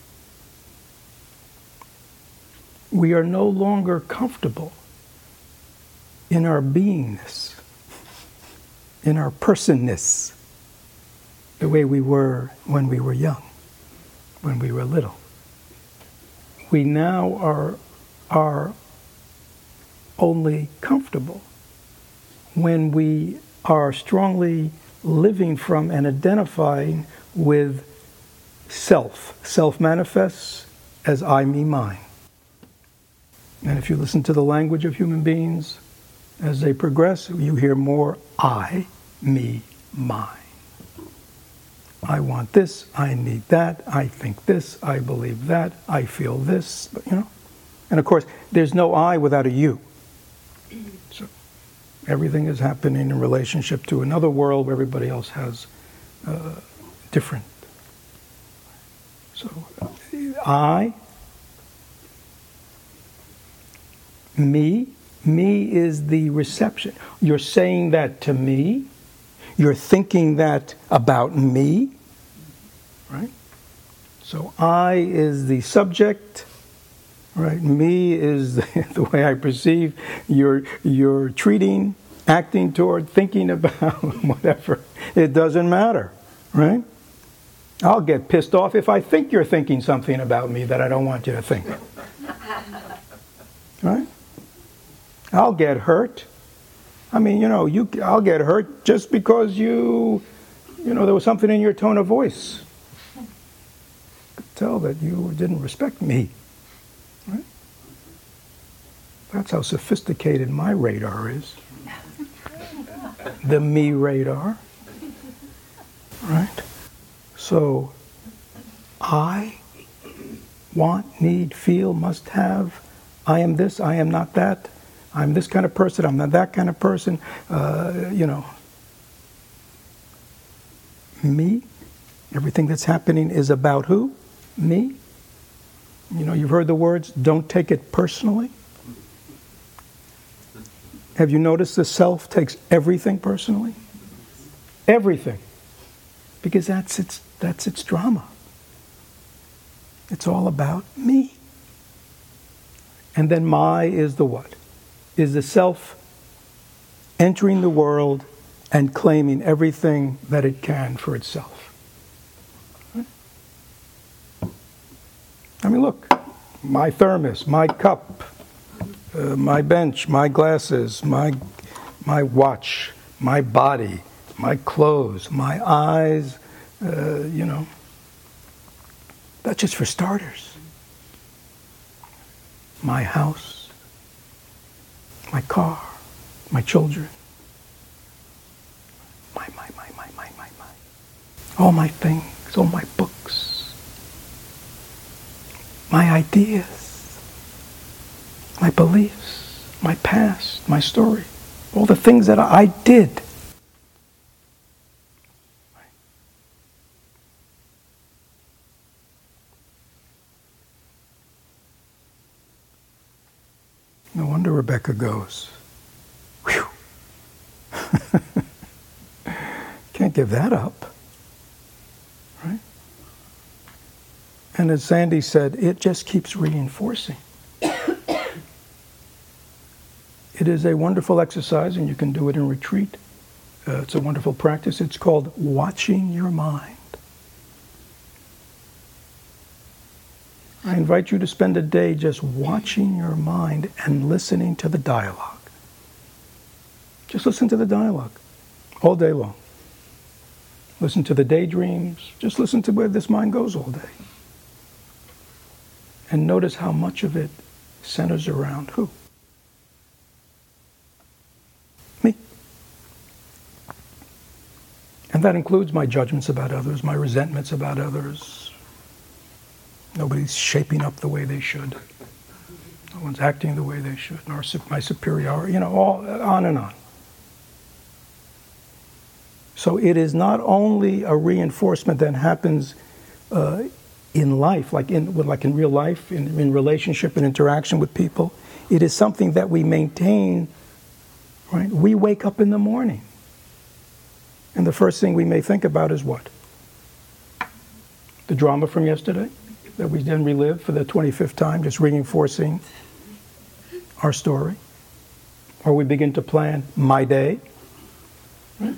We are no longer comfortable in our beingness, in our personness, the way we were when we were young, when we were little. We now are, are only comfortable when we are strongly living from and identifying with self. Self manifests as I, me, mine. And if you listen to the language of human beings, as they progress, you hear more I, me, mine. I want this, I need that, I think this, I believe that, I feel this, you know. And of course, there's no I without a you. So everything is happening in relationship to another world where everybody else has uh, different. So I, me, me is the reception. You're saying that to me. You're thinking that about me, right? So I is the subject, right? Me is the, the way I perceive. You're, you're treating, acting toward, thinking about, whatever. It doesn't matter, right? I'll get pissed off if I think you're thinking something about me that I don't want you to think. Right? I'll get hurt. I mean, you know, you, I'll get hurt just because you, you know, there was something in your tone of voice. I could tell that you didn't respect me. Right? That's how sophisticated my radar is. The me radar. Right? So, I want, need, feel, must have, I am this, I am not that. I'm this kind of person, I'm not that kind of person, uh, you know. Me, everything that's happening is about who? Me. You know, you've heard the words, don't take it personally. Have you noticed the self takes everything personally? Everything. Because that's its, that's its drama. It's all about me. And then my is the what? Is the self entering the world and claiming everything that it can for itself. I mean, look, my thermos, my cup, uh, my bench, my glasses, my, my watch, my body, my clothes, my eyes, uh, you know, that's just for starters. My house. My car, my children, my, my, my, my, my, my, my. all my things, all my books, my ideas, my beliefs, my past, my story, all the things that I did. No wonder Rebecca goes, whew. Can't give that up, right? And as Sandy said, it just keeps reinforcing. It is a wonderful exercise, and you can do it in retreat. Uh, it's a wonderful practice. It's called watching your mind. I invite you to spend a day just watching your mind and listening to the dialogue. Just listen to the dialogue all day long. Listen to the daydreams. Just listen to where this mind goes all day. And notice how much of it centers around who? Me. And that includes my judgments about others, my resentments about others. Nobody's shaping up the way they should. No one's acting the way they should. Nor my superiority, you know, all on and on. So it is not only a reinforcement that happens uh, in life, like in like in real life, in, in relationship and interaction with people. It is something that we maintain. Right? We wake up in the morning, and the first thing we may think about is what? The drama from yesterday that we then relive for the twenty-fifth time, just reinforcing our story. Or we begin to plan my day. Right?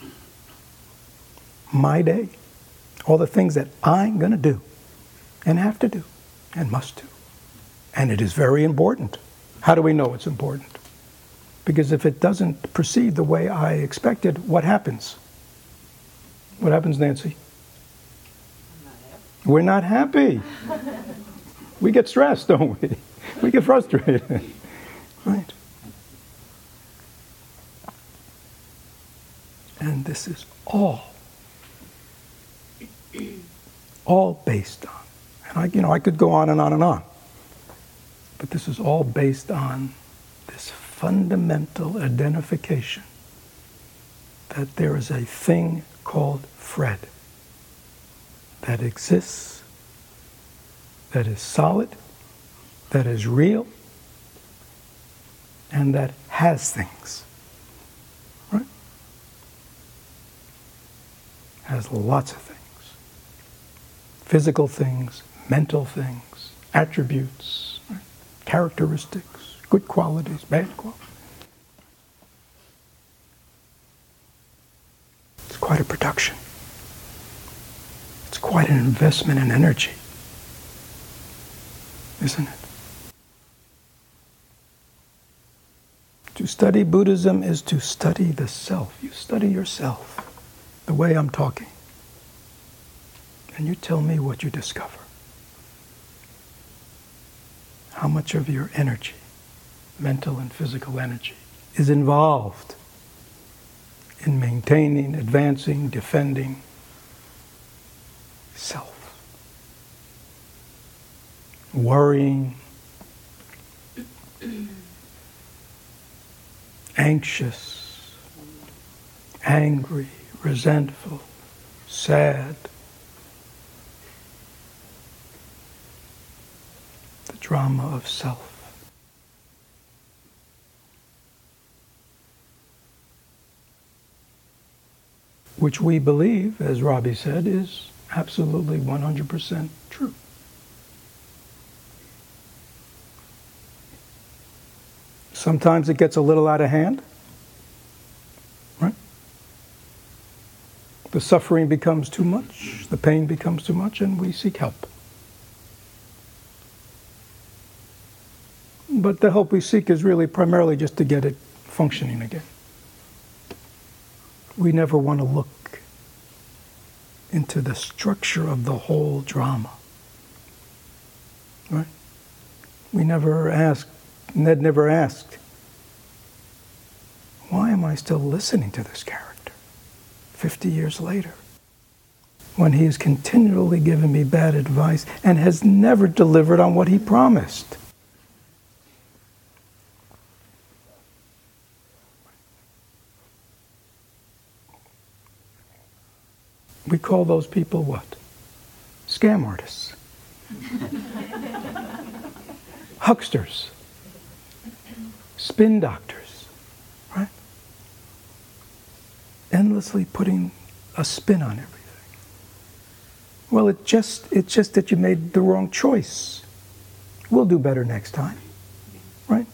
My day. All the things that I'm going to do and have to do and must do. And it is very important. How do we know it's important? Because if it doesn't proceed the way I expected, what happens? What happens, Nancy? We're not happy. We get stressed, don't we? We get frustrated. Right? And this is all, all based on, and I, you know, I could go on and on and on, but this is all based on this fundamental identification that there is a thing called Fred that exists, that is solid, that is real, and that has things. Right? Has lots of things. Physical things, mental things, attributes, right? Characteristics, good qualities, bad qualities. It's quite a production. It's quite an investment in energy, isn't it? To study Buddhism is to study the self. You study yourself, the way I'm talking. And you tell me what you discover. How much of your energy, mental and physical energy, is involved in maintaining, advancing, defending self. Worrying, anxious, angry, resentful, sad. The drama of self. Which we believe, as Robbie said, is absolutely one hundred percent true. Sometimes it gets a little out of hand, right? The suffering becomes too much, the pain becomes too much, and we seek help. But the help we seek is really primarily just to get it functioning again. We never want to look into the structure of the whole drama, right? We never ask, Ned never asked, why am I still listening to this character fifty years later? when he has continually given me bad advice and has never delivered on what he promised? We call those people what? Scam artists. Hucksters. Spin doctors. Right? Endlessly putting a spin on everything. Well, it just, it's just that you made the wrong choice. We'll do better next time. Right?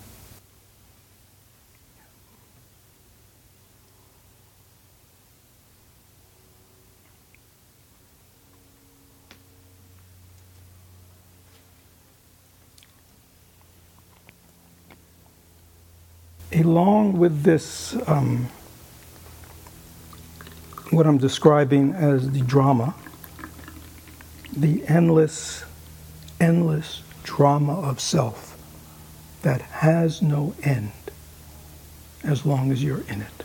Along with this, um, what I'm describing as the drama, the endless, endless drama of self that has no end as long as you're in it.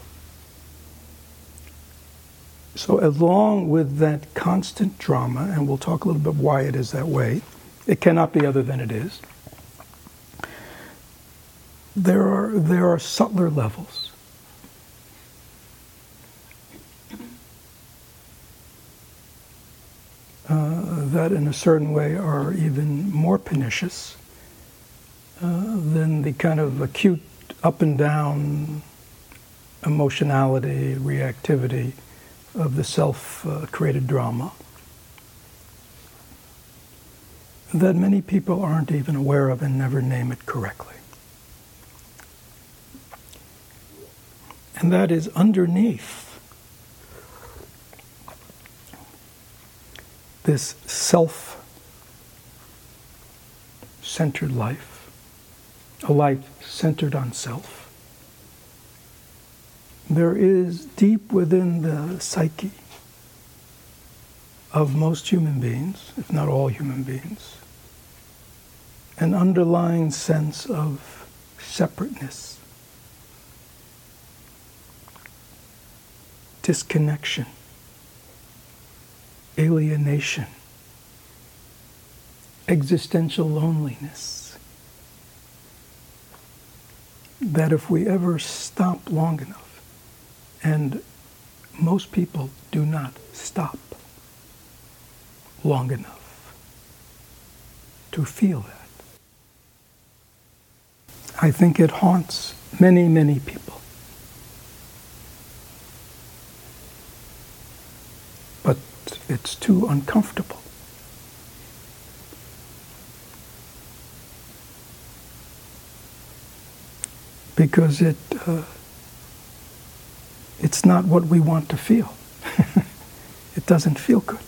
So along with that constant drama, and we'll talk a little bit why it is that way, it cannot be other than it is, there are, there are subtler levels. Uh, that in a certain way are even more pernicious uh, than the kind of acute up and down emotionality, reactivity of the self-created uh, drama that many people aren't even aware of and never name it correctly. And that is underneath this self-centered life, a life centered on self. There is deep within the psyche of most human beings, if not all human beings, an underlying sense of separateness, disconnection, alienation, existential loneliness, that if we ever stop long enough, and most people do not stop long enough to feel that, I think it haunts many, many people. But it's too uncomfortable. Because it, uh, it's not what we want to feel. It doesn't feel good.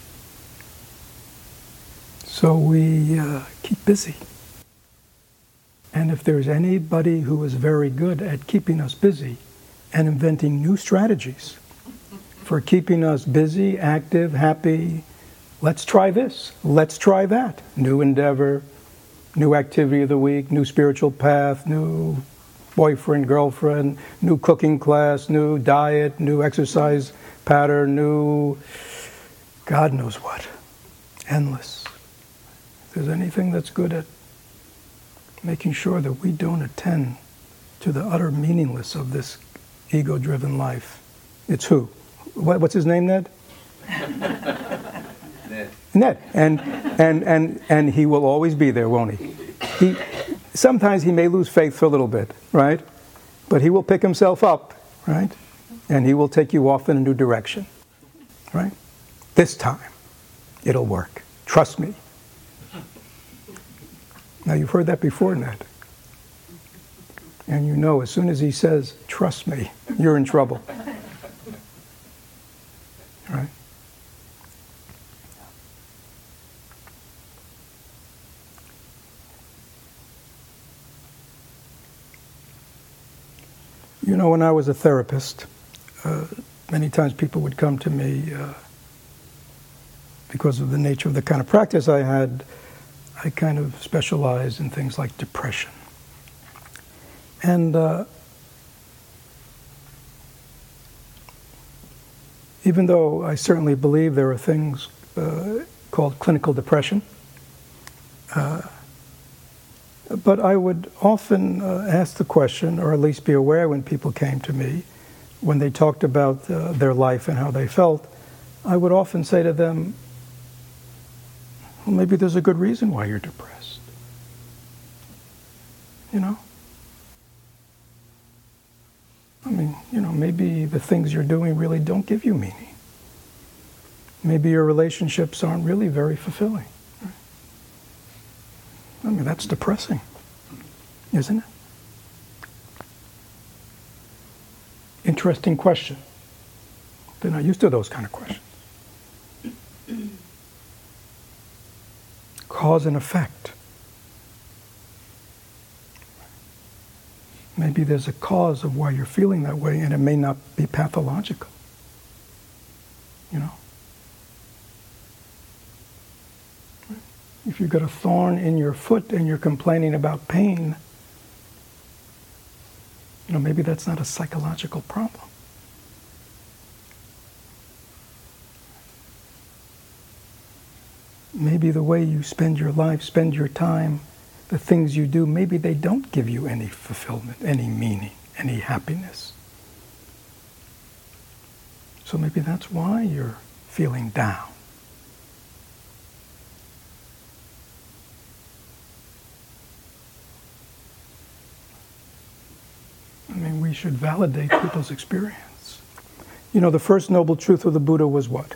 So we uh, keep busy. And if there's anybody who is very good at keeping us busy and inventing new strategies for keeping us busy, active, happy, let's try this, let's try that. New endeavor, new activity of the week, new spiritual path, new boyfriend, girlfriend, new cooking class, new diet, new exercise pattern, new God knows what. Endless. If there's anything that's good at making sure that we don't attend to the utter meaningless of this ego-driven life, it's who? What, what's his name, Ned? Ned. Ned. And, and, and, and he will always be there, won't he? he? Sometimes he may lose faith for a little bit, right? But he will pick himself up, right? And he will take you off in a new direction, right? This time, it'll work. Trust me. Now, you've heard that before, Ned. And you know, as soon as he says, trust me, you're in trouble. Right? You know, when I was a therapist, uh, many times people would come to me uh, because of the nature of the kind of practice I had. I kind of specialize in things like depression. And uh, even though I certainly believe there are things uh, called clinical depression, uh, but I would often uh, ask the question, or at least be aware when people came to me, when they talked about uh, their life and how they felt, I would often say to them, well, maybe there's a good reason why you're depressed. You know? I mean, you know, maybe the things you're doing really don't give you meaning. Maybe your relationships aren't really very fulfilling. Right? I mean, that's depressing, isn't it? Interesting question. They're not used to those kind of questions. Cause and effect. Maybe there's a cause of why you're feeling that way, and it may not be pathological. You know? If you've got a thorn in your foot and you're complaining about pain, you know, maybe that's not a psychological problem. Maybe the way you spend your life, spend your time, the things you do, maybe they don't give you any fulfillment, any meaning, any happiness. So maybe that's why you're feeling down. I mean, we should validate people's experience. You know, the first noble truth of the Buddha was what?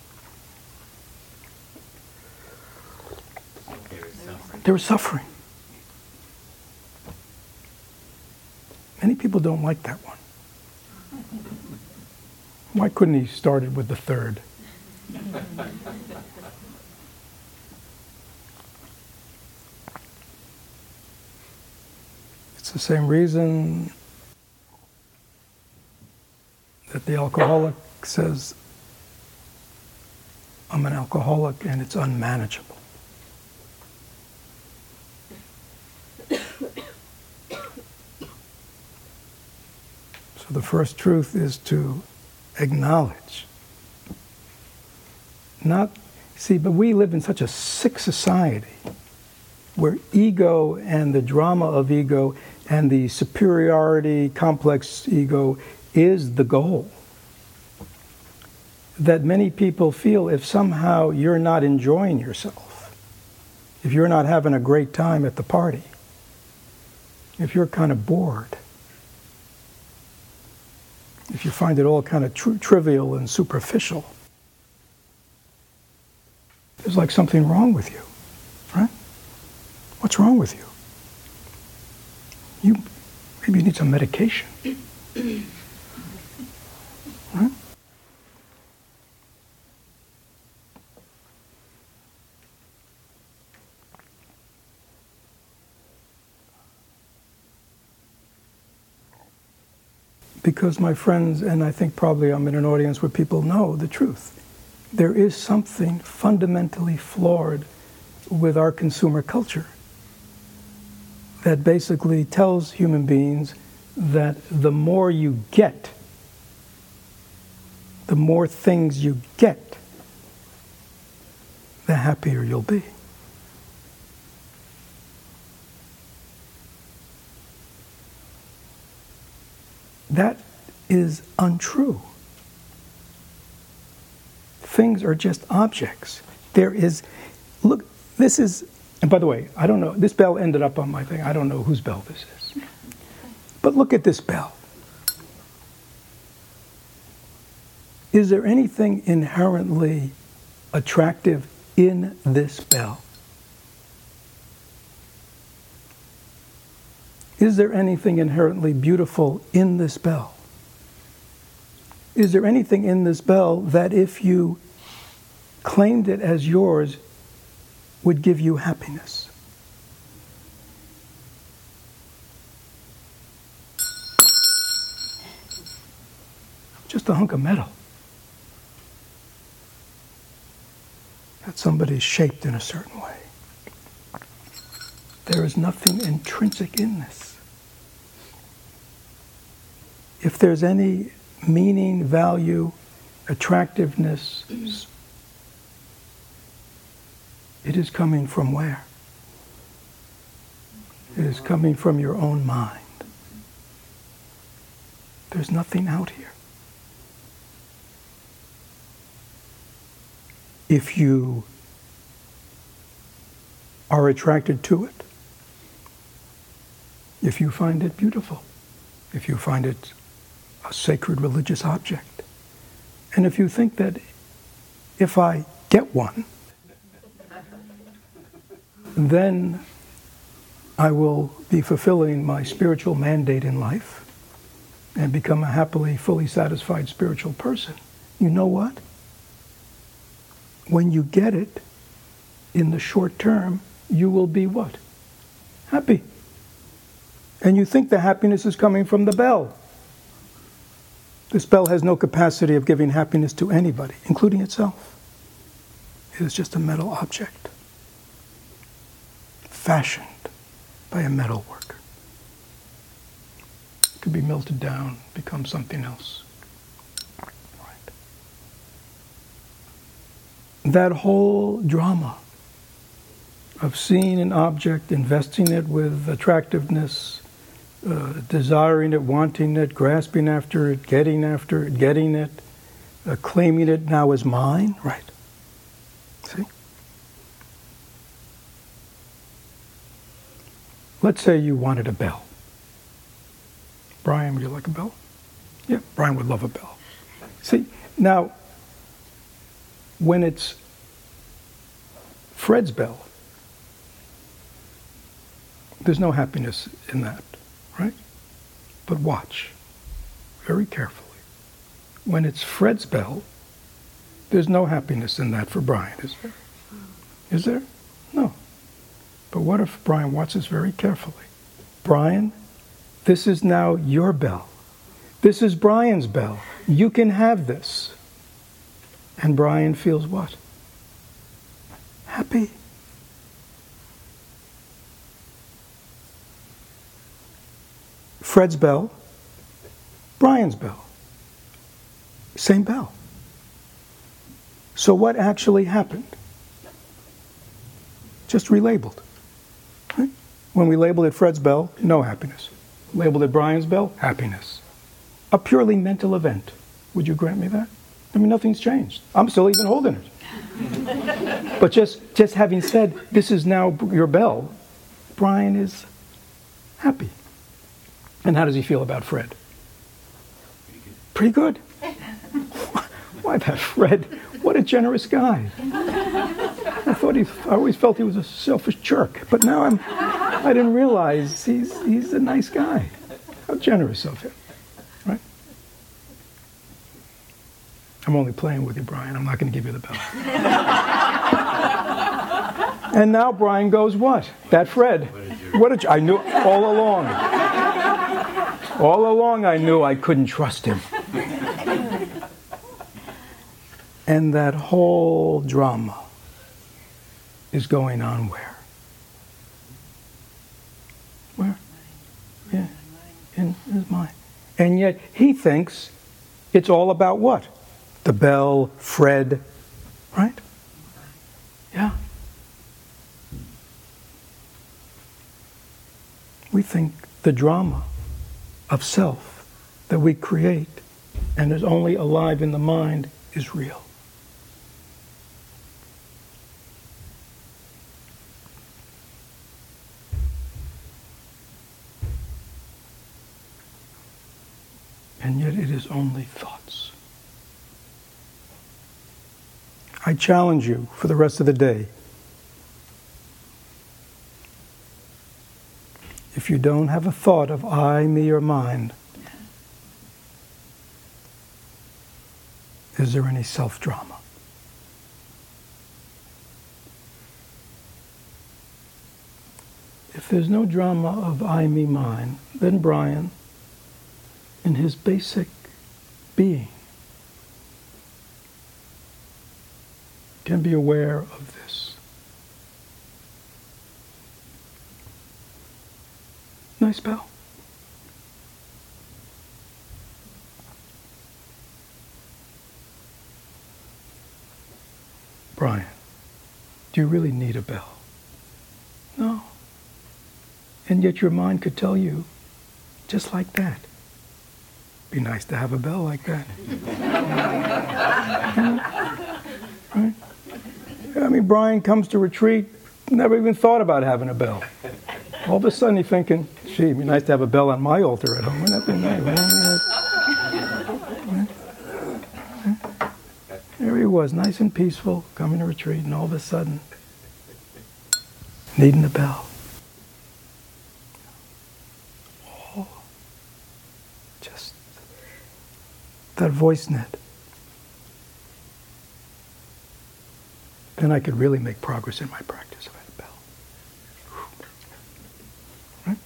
There was suffering. Many people don't like that one. Why couldn't he started with the third? It's the same reason that the alcoholic says, I'm an alcoholic and it's unmanageable. So the first truth is to acknowledge. Not, see, but we live in such a sick society where ego and the drama of ego and the superiority complex ego is the goal. That many people feel if somehow you're not enjoying yourself, if you're not having a great time at the party, if you're kind of bored, if you find it all kind of tr- trivial and superficial, there's like something wrong with you, right? What's wrong with you? You maybe you need some medication, right? Because, my friends, and I think probably I'm in an audience where people know the truth, there is something fundamentally flawed with our consumer culture that basically tells human beings that the more you get, the more things you get, the happier you'll be. That is untrue. Things are just objects. There is, look, this is, and by the way, I don't know, this bell ended up on my thing. I don't know whose bell this is. But look at this bell. Is there anything inherently attractive in this bell? Is there anything inherently beautiful in this bell? Is there anything in this bell that if you claimed it as yours would give you happiness? Just a hunk of metal that somebody's shaped in a certain way. There is nothing intrinsic in this. If there's any meaning, value, attractiveness, it is coming from where? It is coming from your own mind. There's nothing out here. If you are attracted to it, if you find it beautiful, if you find it a sacred religious object, and if you think that if I get one, then I will be fulfilling my spiritual mandate in life and become a happily, fully satisfied spiritual person. You know what? When you get it, in the short term, you will be what? Happy. And you think the happiness is coming from the bell. This bell has no capacity of giving happiness to anybody, including itself. It is just a metal object, fashioned by a metal worker. It could be melted down, become something else. Right. That whole drama of seeing an object, investing it with attractiveness, uh, desiring it, wanting it, grasping after it, getting after it, getting it, uh, claiming it now as mine, right? See? Let's say you wanted a bell. Brian, would you like a bell? Yeah, Brian would love a bell. See, now, when it's Fred's bell, there's no happiness in that, right? But watch very carefully. When it's Fred's bell, there's no happiness in that for Brian, is there? Is there? No. But what if Brian watches very carefully? Brian, this is now your bell. This is Brian's bell. You can have this. And Brian feels what? Happy. Fred's bell, Brian's bell. Same bell. So what actually happened? Just relabeled. Right? When we labeled it Fred's bell, no happiness. Labeled it Brian's bell, happiness. A purely mental event. Would you grant me that? I mean, nothing's changed. I'm still even holding it. But just, just having said, this is now your bell, Brian is happy. And how does he feel about Fred? Pretty good. Why, that Fred, what a generous guy. I thought he, I always felt he was a selfish jerk, but now I'm, I didn't realize he's, he's a nice guy. How generous of him, right? I'm only playing with you, Brian. I'm not going to give you the bell. And now Brian goes, what? That Fred. What a, I knew all along. All along I knew I couldn't trust him. And that whole drama is going on where? Where? Yeah, in his mind. And yet he thinks it's all about what? The bell, Fred, right? Yeah. We think the drama of self that we create and is only alive in the mind is real. And yet it is only thoughts. I challenge you for the rest of the day. If you don't have a thought of I, me, or mine, is there any self-drama? If there's no drama of I, me, mine, then Brian, in his basic being, can be aware of this. Nice bell. Brian, do you really need a bell? No. And yet your mind could tell you, just like that. Be nice to have a bell like that. Right? I mean, Brian comes to retreat, never even thought about having a bell. All of a sudden he's thinking, gee, it'd be nice to have a bell on my altar at home. Wouldn't that be nice? There he was, nice and peaceful, coming to retreat, and all of a sudden, needing a bell. Oh, just that voice net. Then I could really make progress in my practice if I had a bell. Right?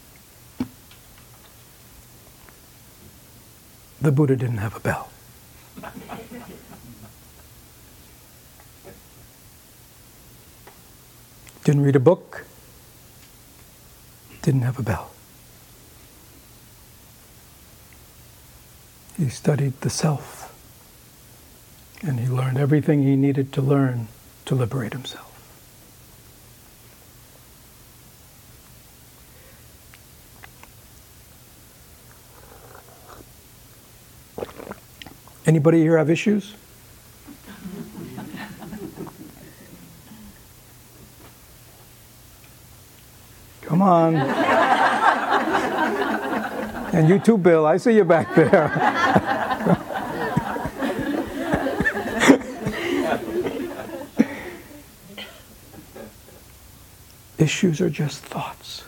The Buddha didn't have a bell. Didn't read a book. Didn't have a bell. He studied the self. And he learned everything he needed to learn to liberate himself. Anybody here have issues? Come on. And you too, Bill. I see you back there. Issues are just thoughts.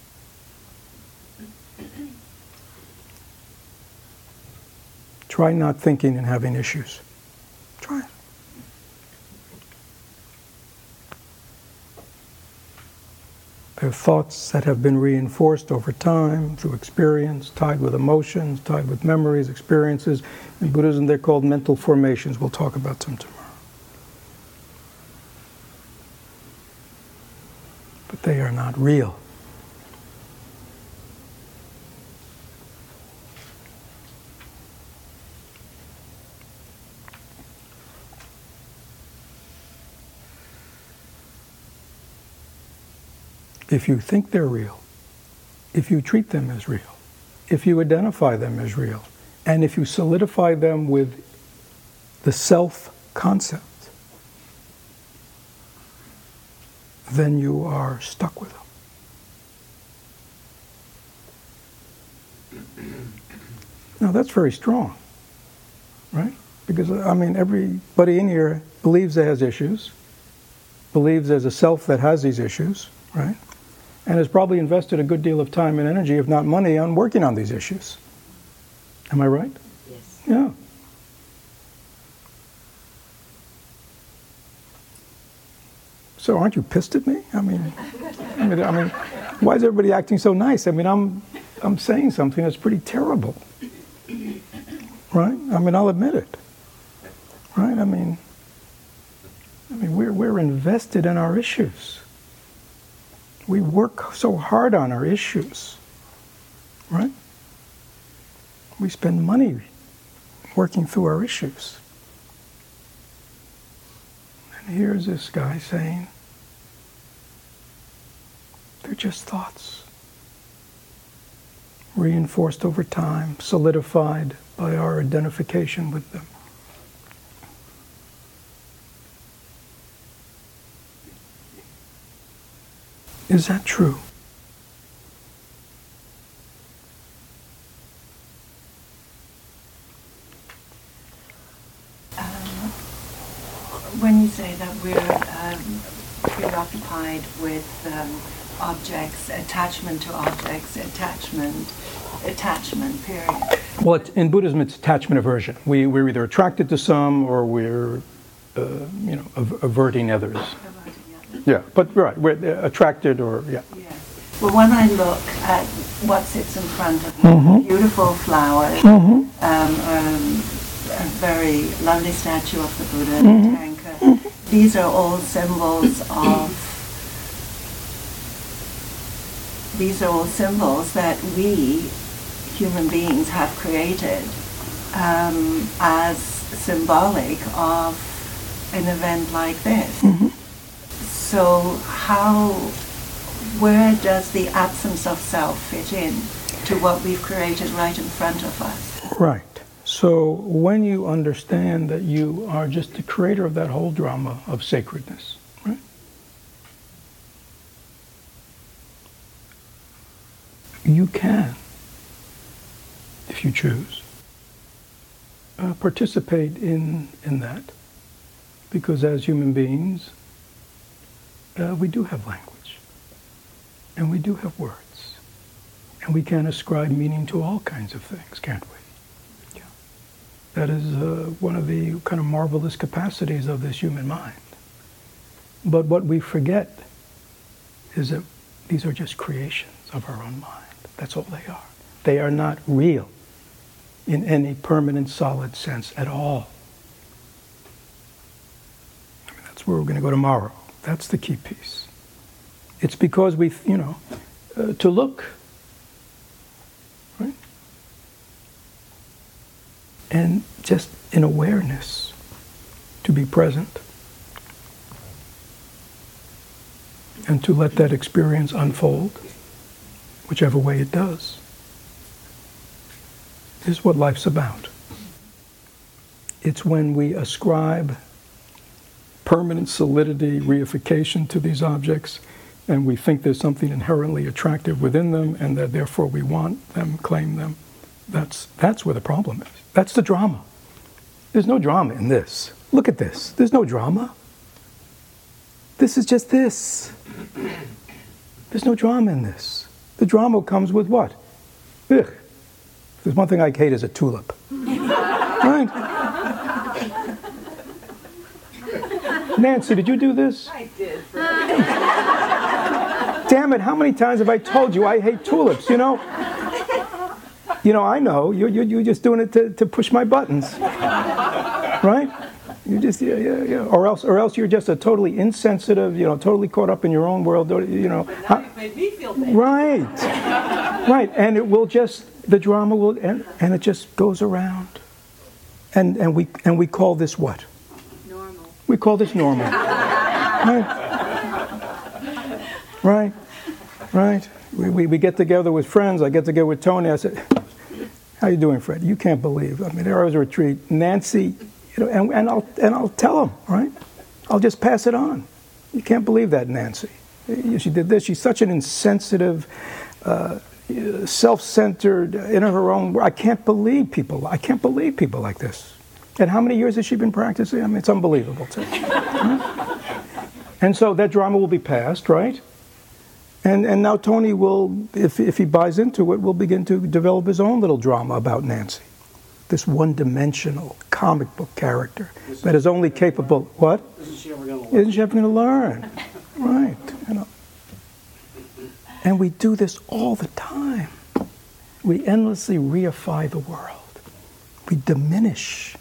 Try not thinking and having issues. Try it. They're thoughts that have been reinforced over time through experience, tied with emotions, tied with memories, experiences. In Buddhism, they're called mental formations. We'll talk about them tomorrow. But they are not real. If you think they're real, if you treat them as real, if you identify them as real, and if you solidify them with the self-concept, then you are stuck with them. Now that's very strong, right? Because, I mean, everybody in here believes it has issues, believes there's a self that has these issues, right? And has probably invested a good deal of time and energy, if not money, on working on these issues. Am I right? Yes. Yeah. So aren't you pissed at me? I mean, I mean, I mean, why is everybody acting so nice? I mean, I'm, I'm saying something that's pretty terrible, right? I mean, I'll admit it, right? I mean, I mean, we're we're invested in our issues. We work so hard on our issues, right? We spend money working through our issues. And here's this guy saying, they're just thoughts, reinforced over time, solidified by our identification with them. Is that true? Um, when you say that we're um, preoccupied with um, objects, attachment to objects, attachment, attachment, period. Well, it, in Buddhism, it's attachment aversion. We, we're either attracted to some or we're, uh, you know, av- averting others. Yeah, but right, we're attracted or, yeah. Yes. Well, when I look at what sits in front of me, Mm-hmm. beautiful flowers, Mm-hmm. um, um, a very lovely statue of the Buddha, Mm-hmm. Tanka, these are all symbols of, these are all symbols that we, human beings, have created um, as symbolic of an event like this. Mhm. So how, where does the absence of self fit in to what we've created right in front of us? Right. So when you understand that you are just the creator of that whole drama of sacredness, right? You can, if you choose, uh, participate in, in that. Because as human beings, uh, we do have language. And we do have words. And we can ascribe meaning to all kinds of things, can't we? Yeah. That is uh, one of the kind of marvelous capacities of this human mind. But what we forget is that these are just creations of our own mind. That's all they are. They are not real in any permanent, solid sense at all. I mean, that's where we're going to go tomorrow. That's the key piece. It's because we, you know, uh, to look, right? And just in awareness, to be present. And to let that experience unfold, whichever way it does, is what life's about. It's when we ascribe permanent solidity, reification to these objects, and we think there's something inherently attractive within them, and that therefore we want them, claim them. That's, that's where the problem is. That's the drama. There's no drama in this. Look at this. There's no drama. This is just this. There's no drama in this. The drama comes with what? Ugh. If there's one thing I hate is a tulip. Right? Nancy, did you do this? I did. Damn it, how many times have I told you I hate tulips, you know? You know, I know. You're, you're, you're just doing it to, to push my buttons. Right? You just, yeah, yeah, yeah. Or else, or else you're just a totally insensitive, you know, totally caught up in your own world, you know. But now you've made me feel bad. Right. Right. And it will just, the drama will, and, and it just goes around. And, and, we, and we call this what? Normal. We call this normal. Right. Right. Right. We, we, we get together with friends. I get together with Tony. I said, how you doing, Fred? You can't believe. I mean, there was a retreat. Nancy, you know, and, and I'll and I'll tell him, right? I'll just pass it on. You can't believe that, Nancy. She did this. She's such an insensitive, uh, self-centered, in her own. I can't believe people. I can't believe people like this. And how many years has she been practicing? I mean, it's unbelievable. To me, right? And so that drama will be passed, right? And and now Tony will, if if he buys into it, will begin to develop his own little drama about Nancy, this one-dimensional comic book character that is only capable. What? Isn't she ever going to learn? Isn't she ever going to learn? Right. You know. And we do this all the time. We endlessly reify the world. We diminish.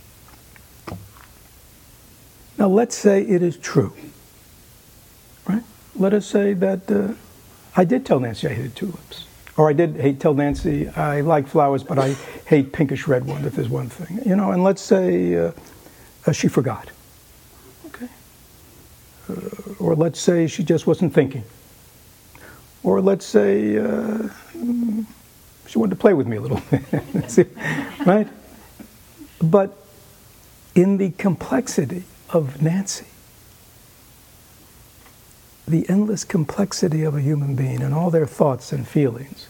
Now let's say it is true. Right? Let us say that. Uh, I did tell Nancy I hated tulips. Or I did hate tell Nancy I like flowers, but I hate pinkish red ones, if there's one thing. You know, and let's say uh, uh, she forgot. Okay. Uh, or let's say she just wasn't thinking. Or let's say uh, she wanted to play with me a little bit. Right? But in the complexity of Nancy, the endless complexity of a human being and all their thoughts and feelings,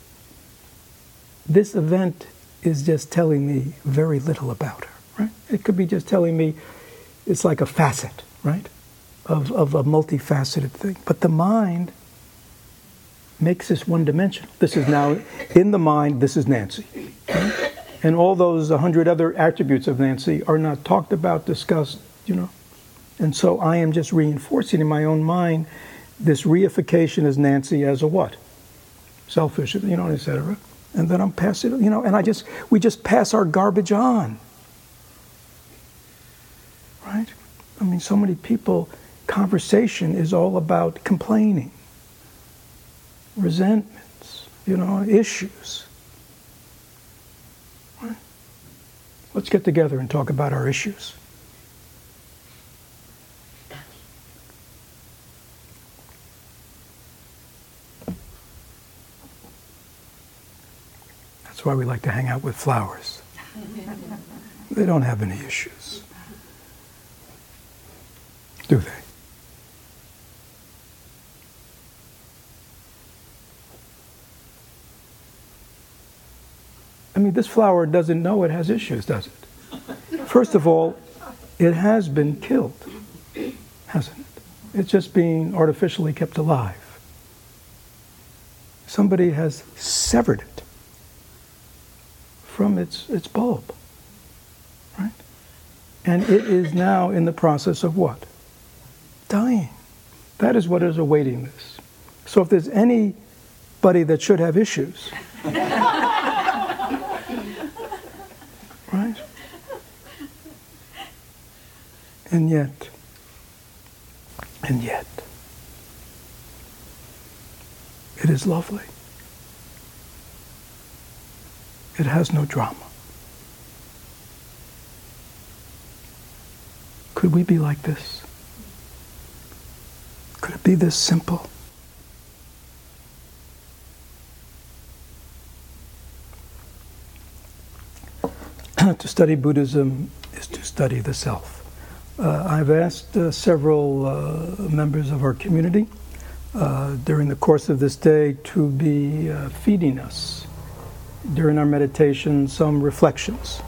this event is just telling me very little about her, right? It could be just telling me it's like a facet, right, of, of a multifaceted thing. But the mind makes this one-dimensional. This is now, in the mind, this is Nancy. Right? And all those a hundred other attributes of Nancy are not talked about, discussed, you know. And so I am just reinforcing in my own mind this reification as Nancy as a what? Selfish, you know, et cetera. And then I'm passing, you know, and I just, we just pass our garbage on. Right? I mean, so many people, conversation is all about complaining, resentments, you know, issues. Right? Let's get together and talk about our issues. why we like to hang out with flowers. They don't have any issues, do they? I mean, this flower doesn't know it has issues, does it? First of all, it has been killed, hasn't it? It's just being artificially kept alive. Somebody has severed it from its, its bulb, right? And it is now in the process of what? Dying. That is what is awaiting this. So if there's anybody that should have issues, right? And yet, and yet, it is lovely. It has no drama. Could we be like this? Could it be this simple? To study Buddhism is to study the self. Uh, I've asked uh, several uh, members of our community uh, during the course of this day to be uh, feeding us during our meditation some reflections.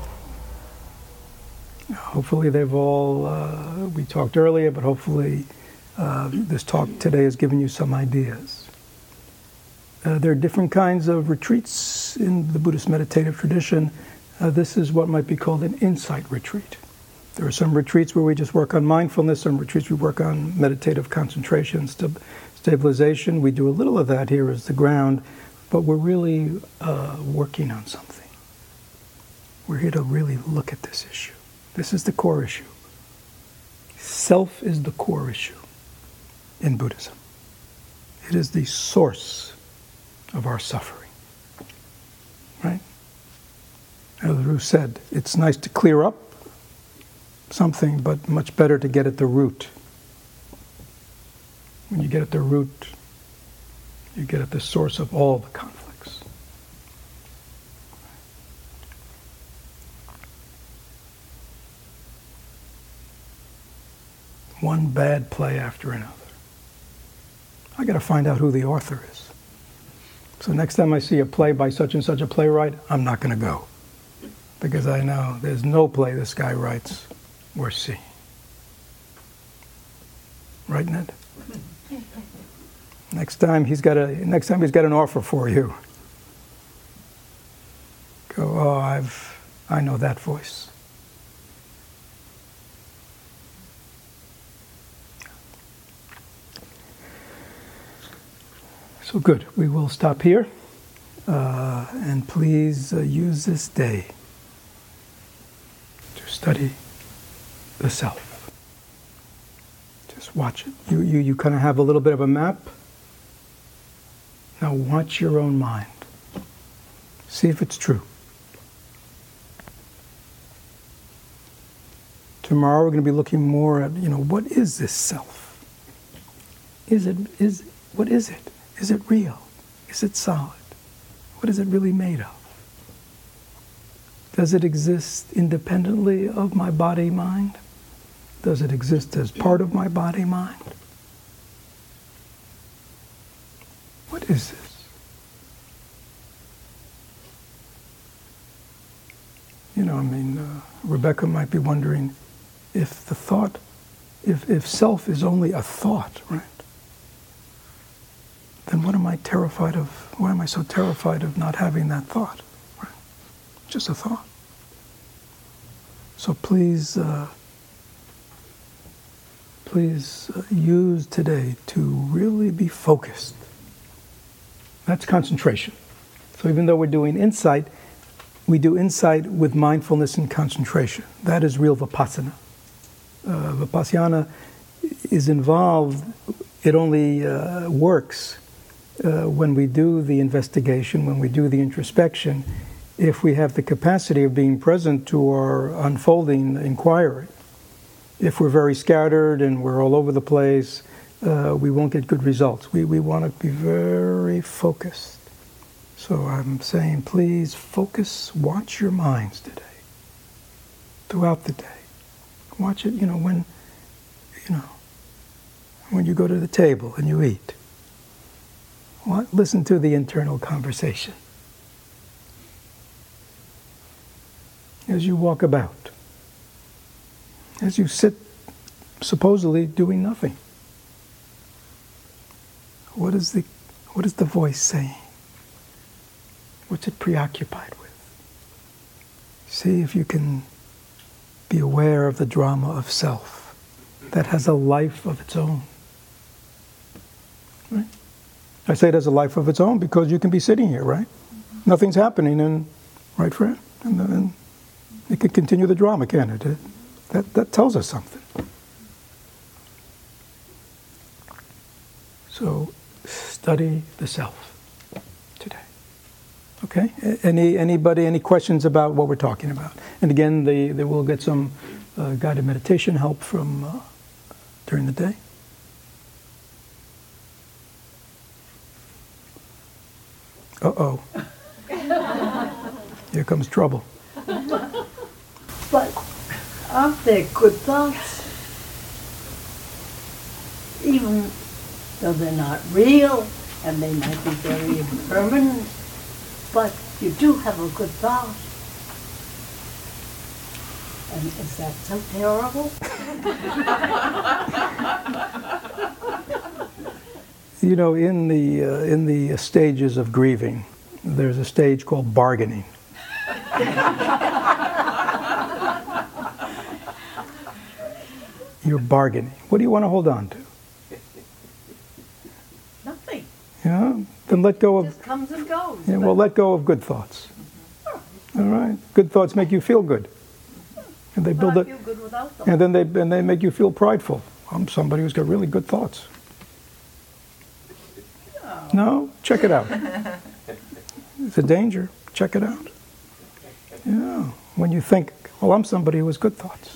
Hopefully they've all, uh, we talked earlier, but hopefully uh, this talk today has given you some ideas. Uh, there are different kinds of retreats in the Buddhist meditative tradition. Uh, this is what might be called an insight retreat. There are some retreats where we just work on mindfulness, some retreats we work on meditative concentration, st- stabilization. We do a little of that here as the ground, but we're really uh, working on something. We're here to really look at this issue. This is the core issue. Self is the core issue in Buddhism. It is the source of our suffering, right? As Ru said, it's nice to clear up something, but much better to get at the root. When you get at the root, you get at the source of all the conflicts. One bad play after another. I got to find out who the author is. So next time I see a play by such and such a playwright, I'm not going to go. Because I know there's no play this guy writes worth seeing. Right, Ned? Next time he's got a next time he's got an offer for you. Go, oh, I've I know that voice. So good. We will stop here, uh, and please uh, use this day to study the self. Just watch it. You, you, you kind of have a little bit of a map. Now watch your own mind. See if it's true. Tomorrow we're going to be looking more at, you know, what is this self? Is it, is, what is it? Is it real? Is it solid? What is it really made of? Does it exist independently of my body-mind? Does it exist as part of my body-mind? What is this? You know, I mean, uh, Rebecca might be wondering if the thought, if, if self is only a thought, right? Then what am I terrified of? Why am I so terrified of not having that thought? Right? Just a thought. So please, uh, please uh, use today to really be focused. That's concentration. So even though we're doing insight, we do insight with mindfulness and concentration. That is real Vipassana. Uh, Vipassana is involved, it only uh, works uh, when we do the investigation, when we do the introspection, if we have the capacity of being present to our unfolding inquiry. If we're very scattered and we're all over the place, uh, we won't get good results. We, we want to be very focused. So I'm saying, please focus, watch your minds today, throughout the day. Watch it, you know, when, you know, when you go to the table and you eat. What? Listen to the internal conversation. As you walk about, as you sit supposedly doing nothing. What is the, what is the voice saying? What's it preoccupied with? See if you can be aware of the drama of self that has a life of its own. Right? I say it has a life of its own because you can be sitting here, right? Nothing's happening, and right, Fred? And then it can continue the drama, can it? That, that tells us something. So, study the self today. Okay? Any anybody, any questions about what we're talking about? And again, they, they will get some uh, guided meditation help from uh, during the day. Uh-oh. Here comes trouble. But aren't they good thoughts? Even though they're not real and they might be very impermanent, but you do have a good thought. And is that so terrible? You know, in the uh, in the stages of grieving, there's a stage called bargaining. You're bargaining. What do you want to hold on to? Nothing. Yeah? Then let go It of... just comes and goes. Yeah, well, let go of good thoughts. All right? Good thoughts make you feel good. And they build I it... feel good without them. And then they, and they make you feel prideful. I'm somebody who's got really good thoughts. No? Check it out. It's a danger. Check it out. Yeah. When you think, well, I'm somebody who has good thoughts.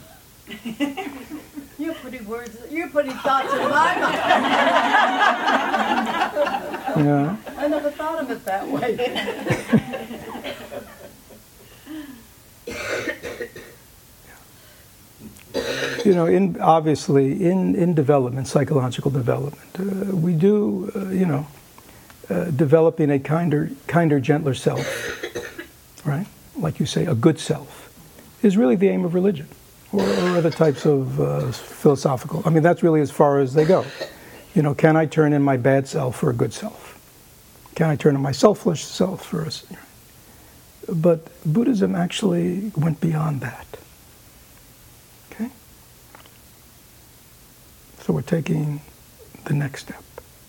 You're putting words, you're putting thoughts in my mind. Yeah. I never thought of it that way. You know, in obviously in, in development, psychological development, uh, we do, uh, you know, uh, developing a kinder, kinder, gentler self, right? Like you say, a good self, is really the aim of religion, or, or other types of uh, philosophical. I mean, that's really as far as they go. You know, can I turn in my bad self for a good self? Can I turn in my selfish self for a... But Buddhism actually went beyond that. Okay? So we're taking the next step.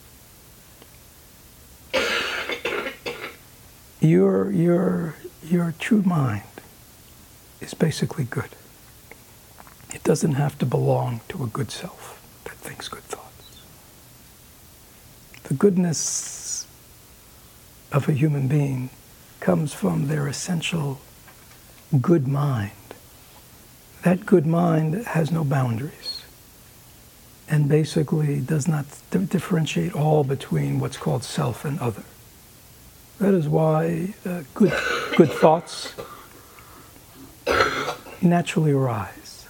Your, your, your true mind is basically good. It doesn't have to belong to a good self that thinks good thoughts. The goodness of a human being comes from their essential good mind. That good mind has no boundaries and basically does not di- differentiate all between what's called self and other. That is why uh, good, good thoughts naturally arise.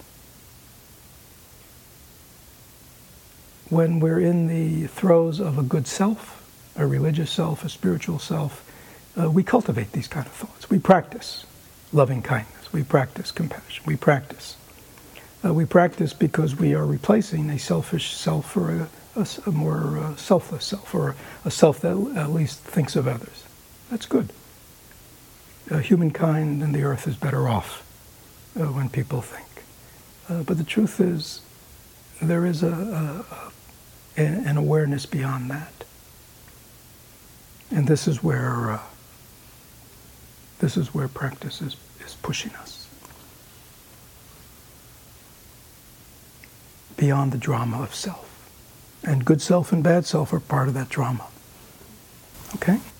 When we're in the throes of a good self, a religious self, a spiritual self, uh, we cultivate these kind of thoughts. We practice loving kindness. We practice compassion. We practice. Uh, we practice because we are replacing a selfish self for a, a, a more uh, selfless self, or a self that at least thinks of others. That's good. Uh, humankind and the earth is better off uh, when people think. Uh, but the truth is, there is a, a, a, an awareness beyond that. And this is where uh, this is where practice is, is pushing us. Beyond the drama of self. And good self and bad self are part of that drama. Okay?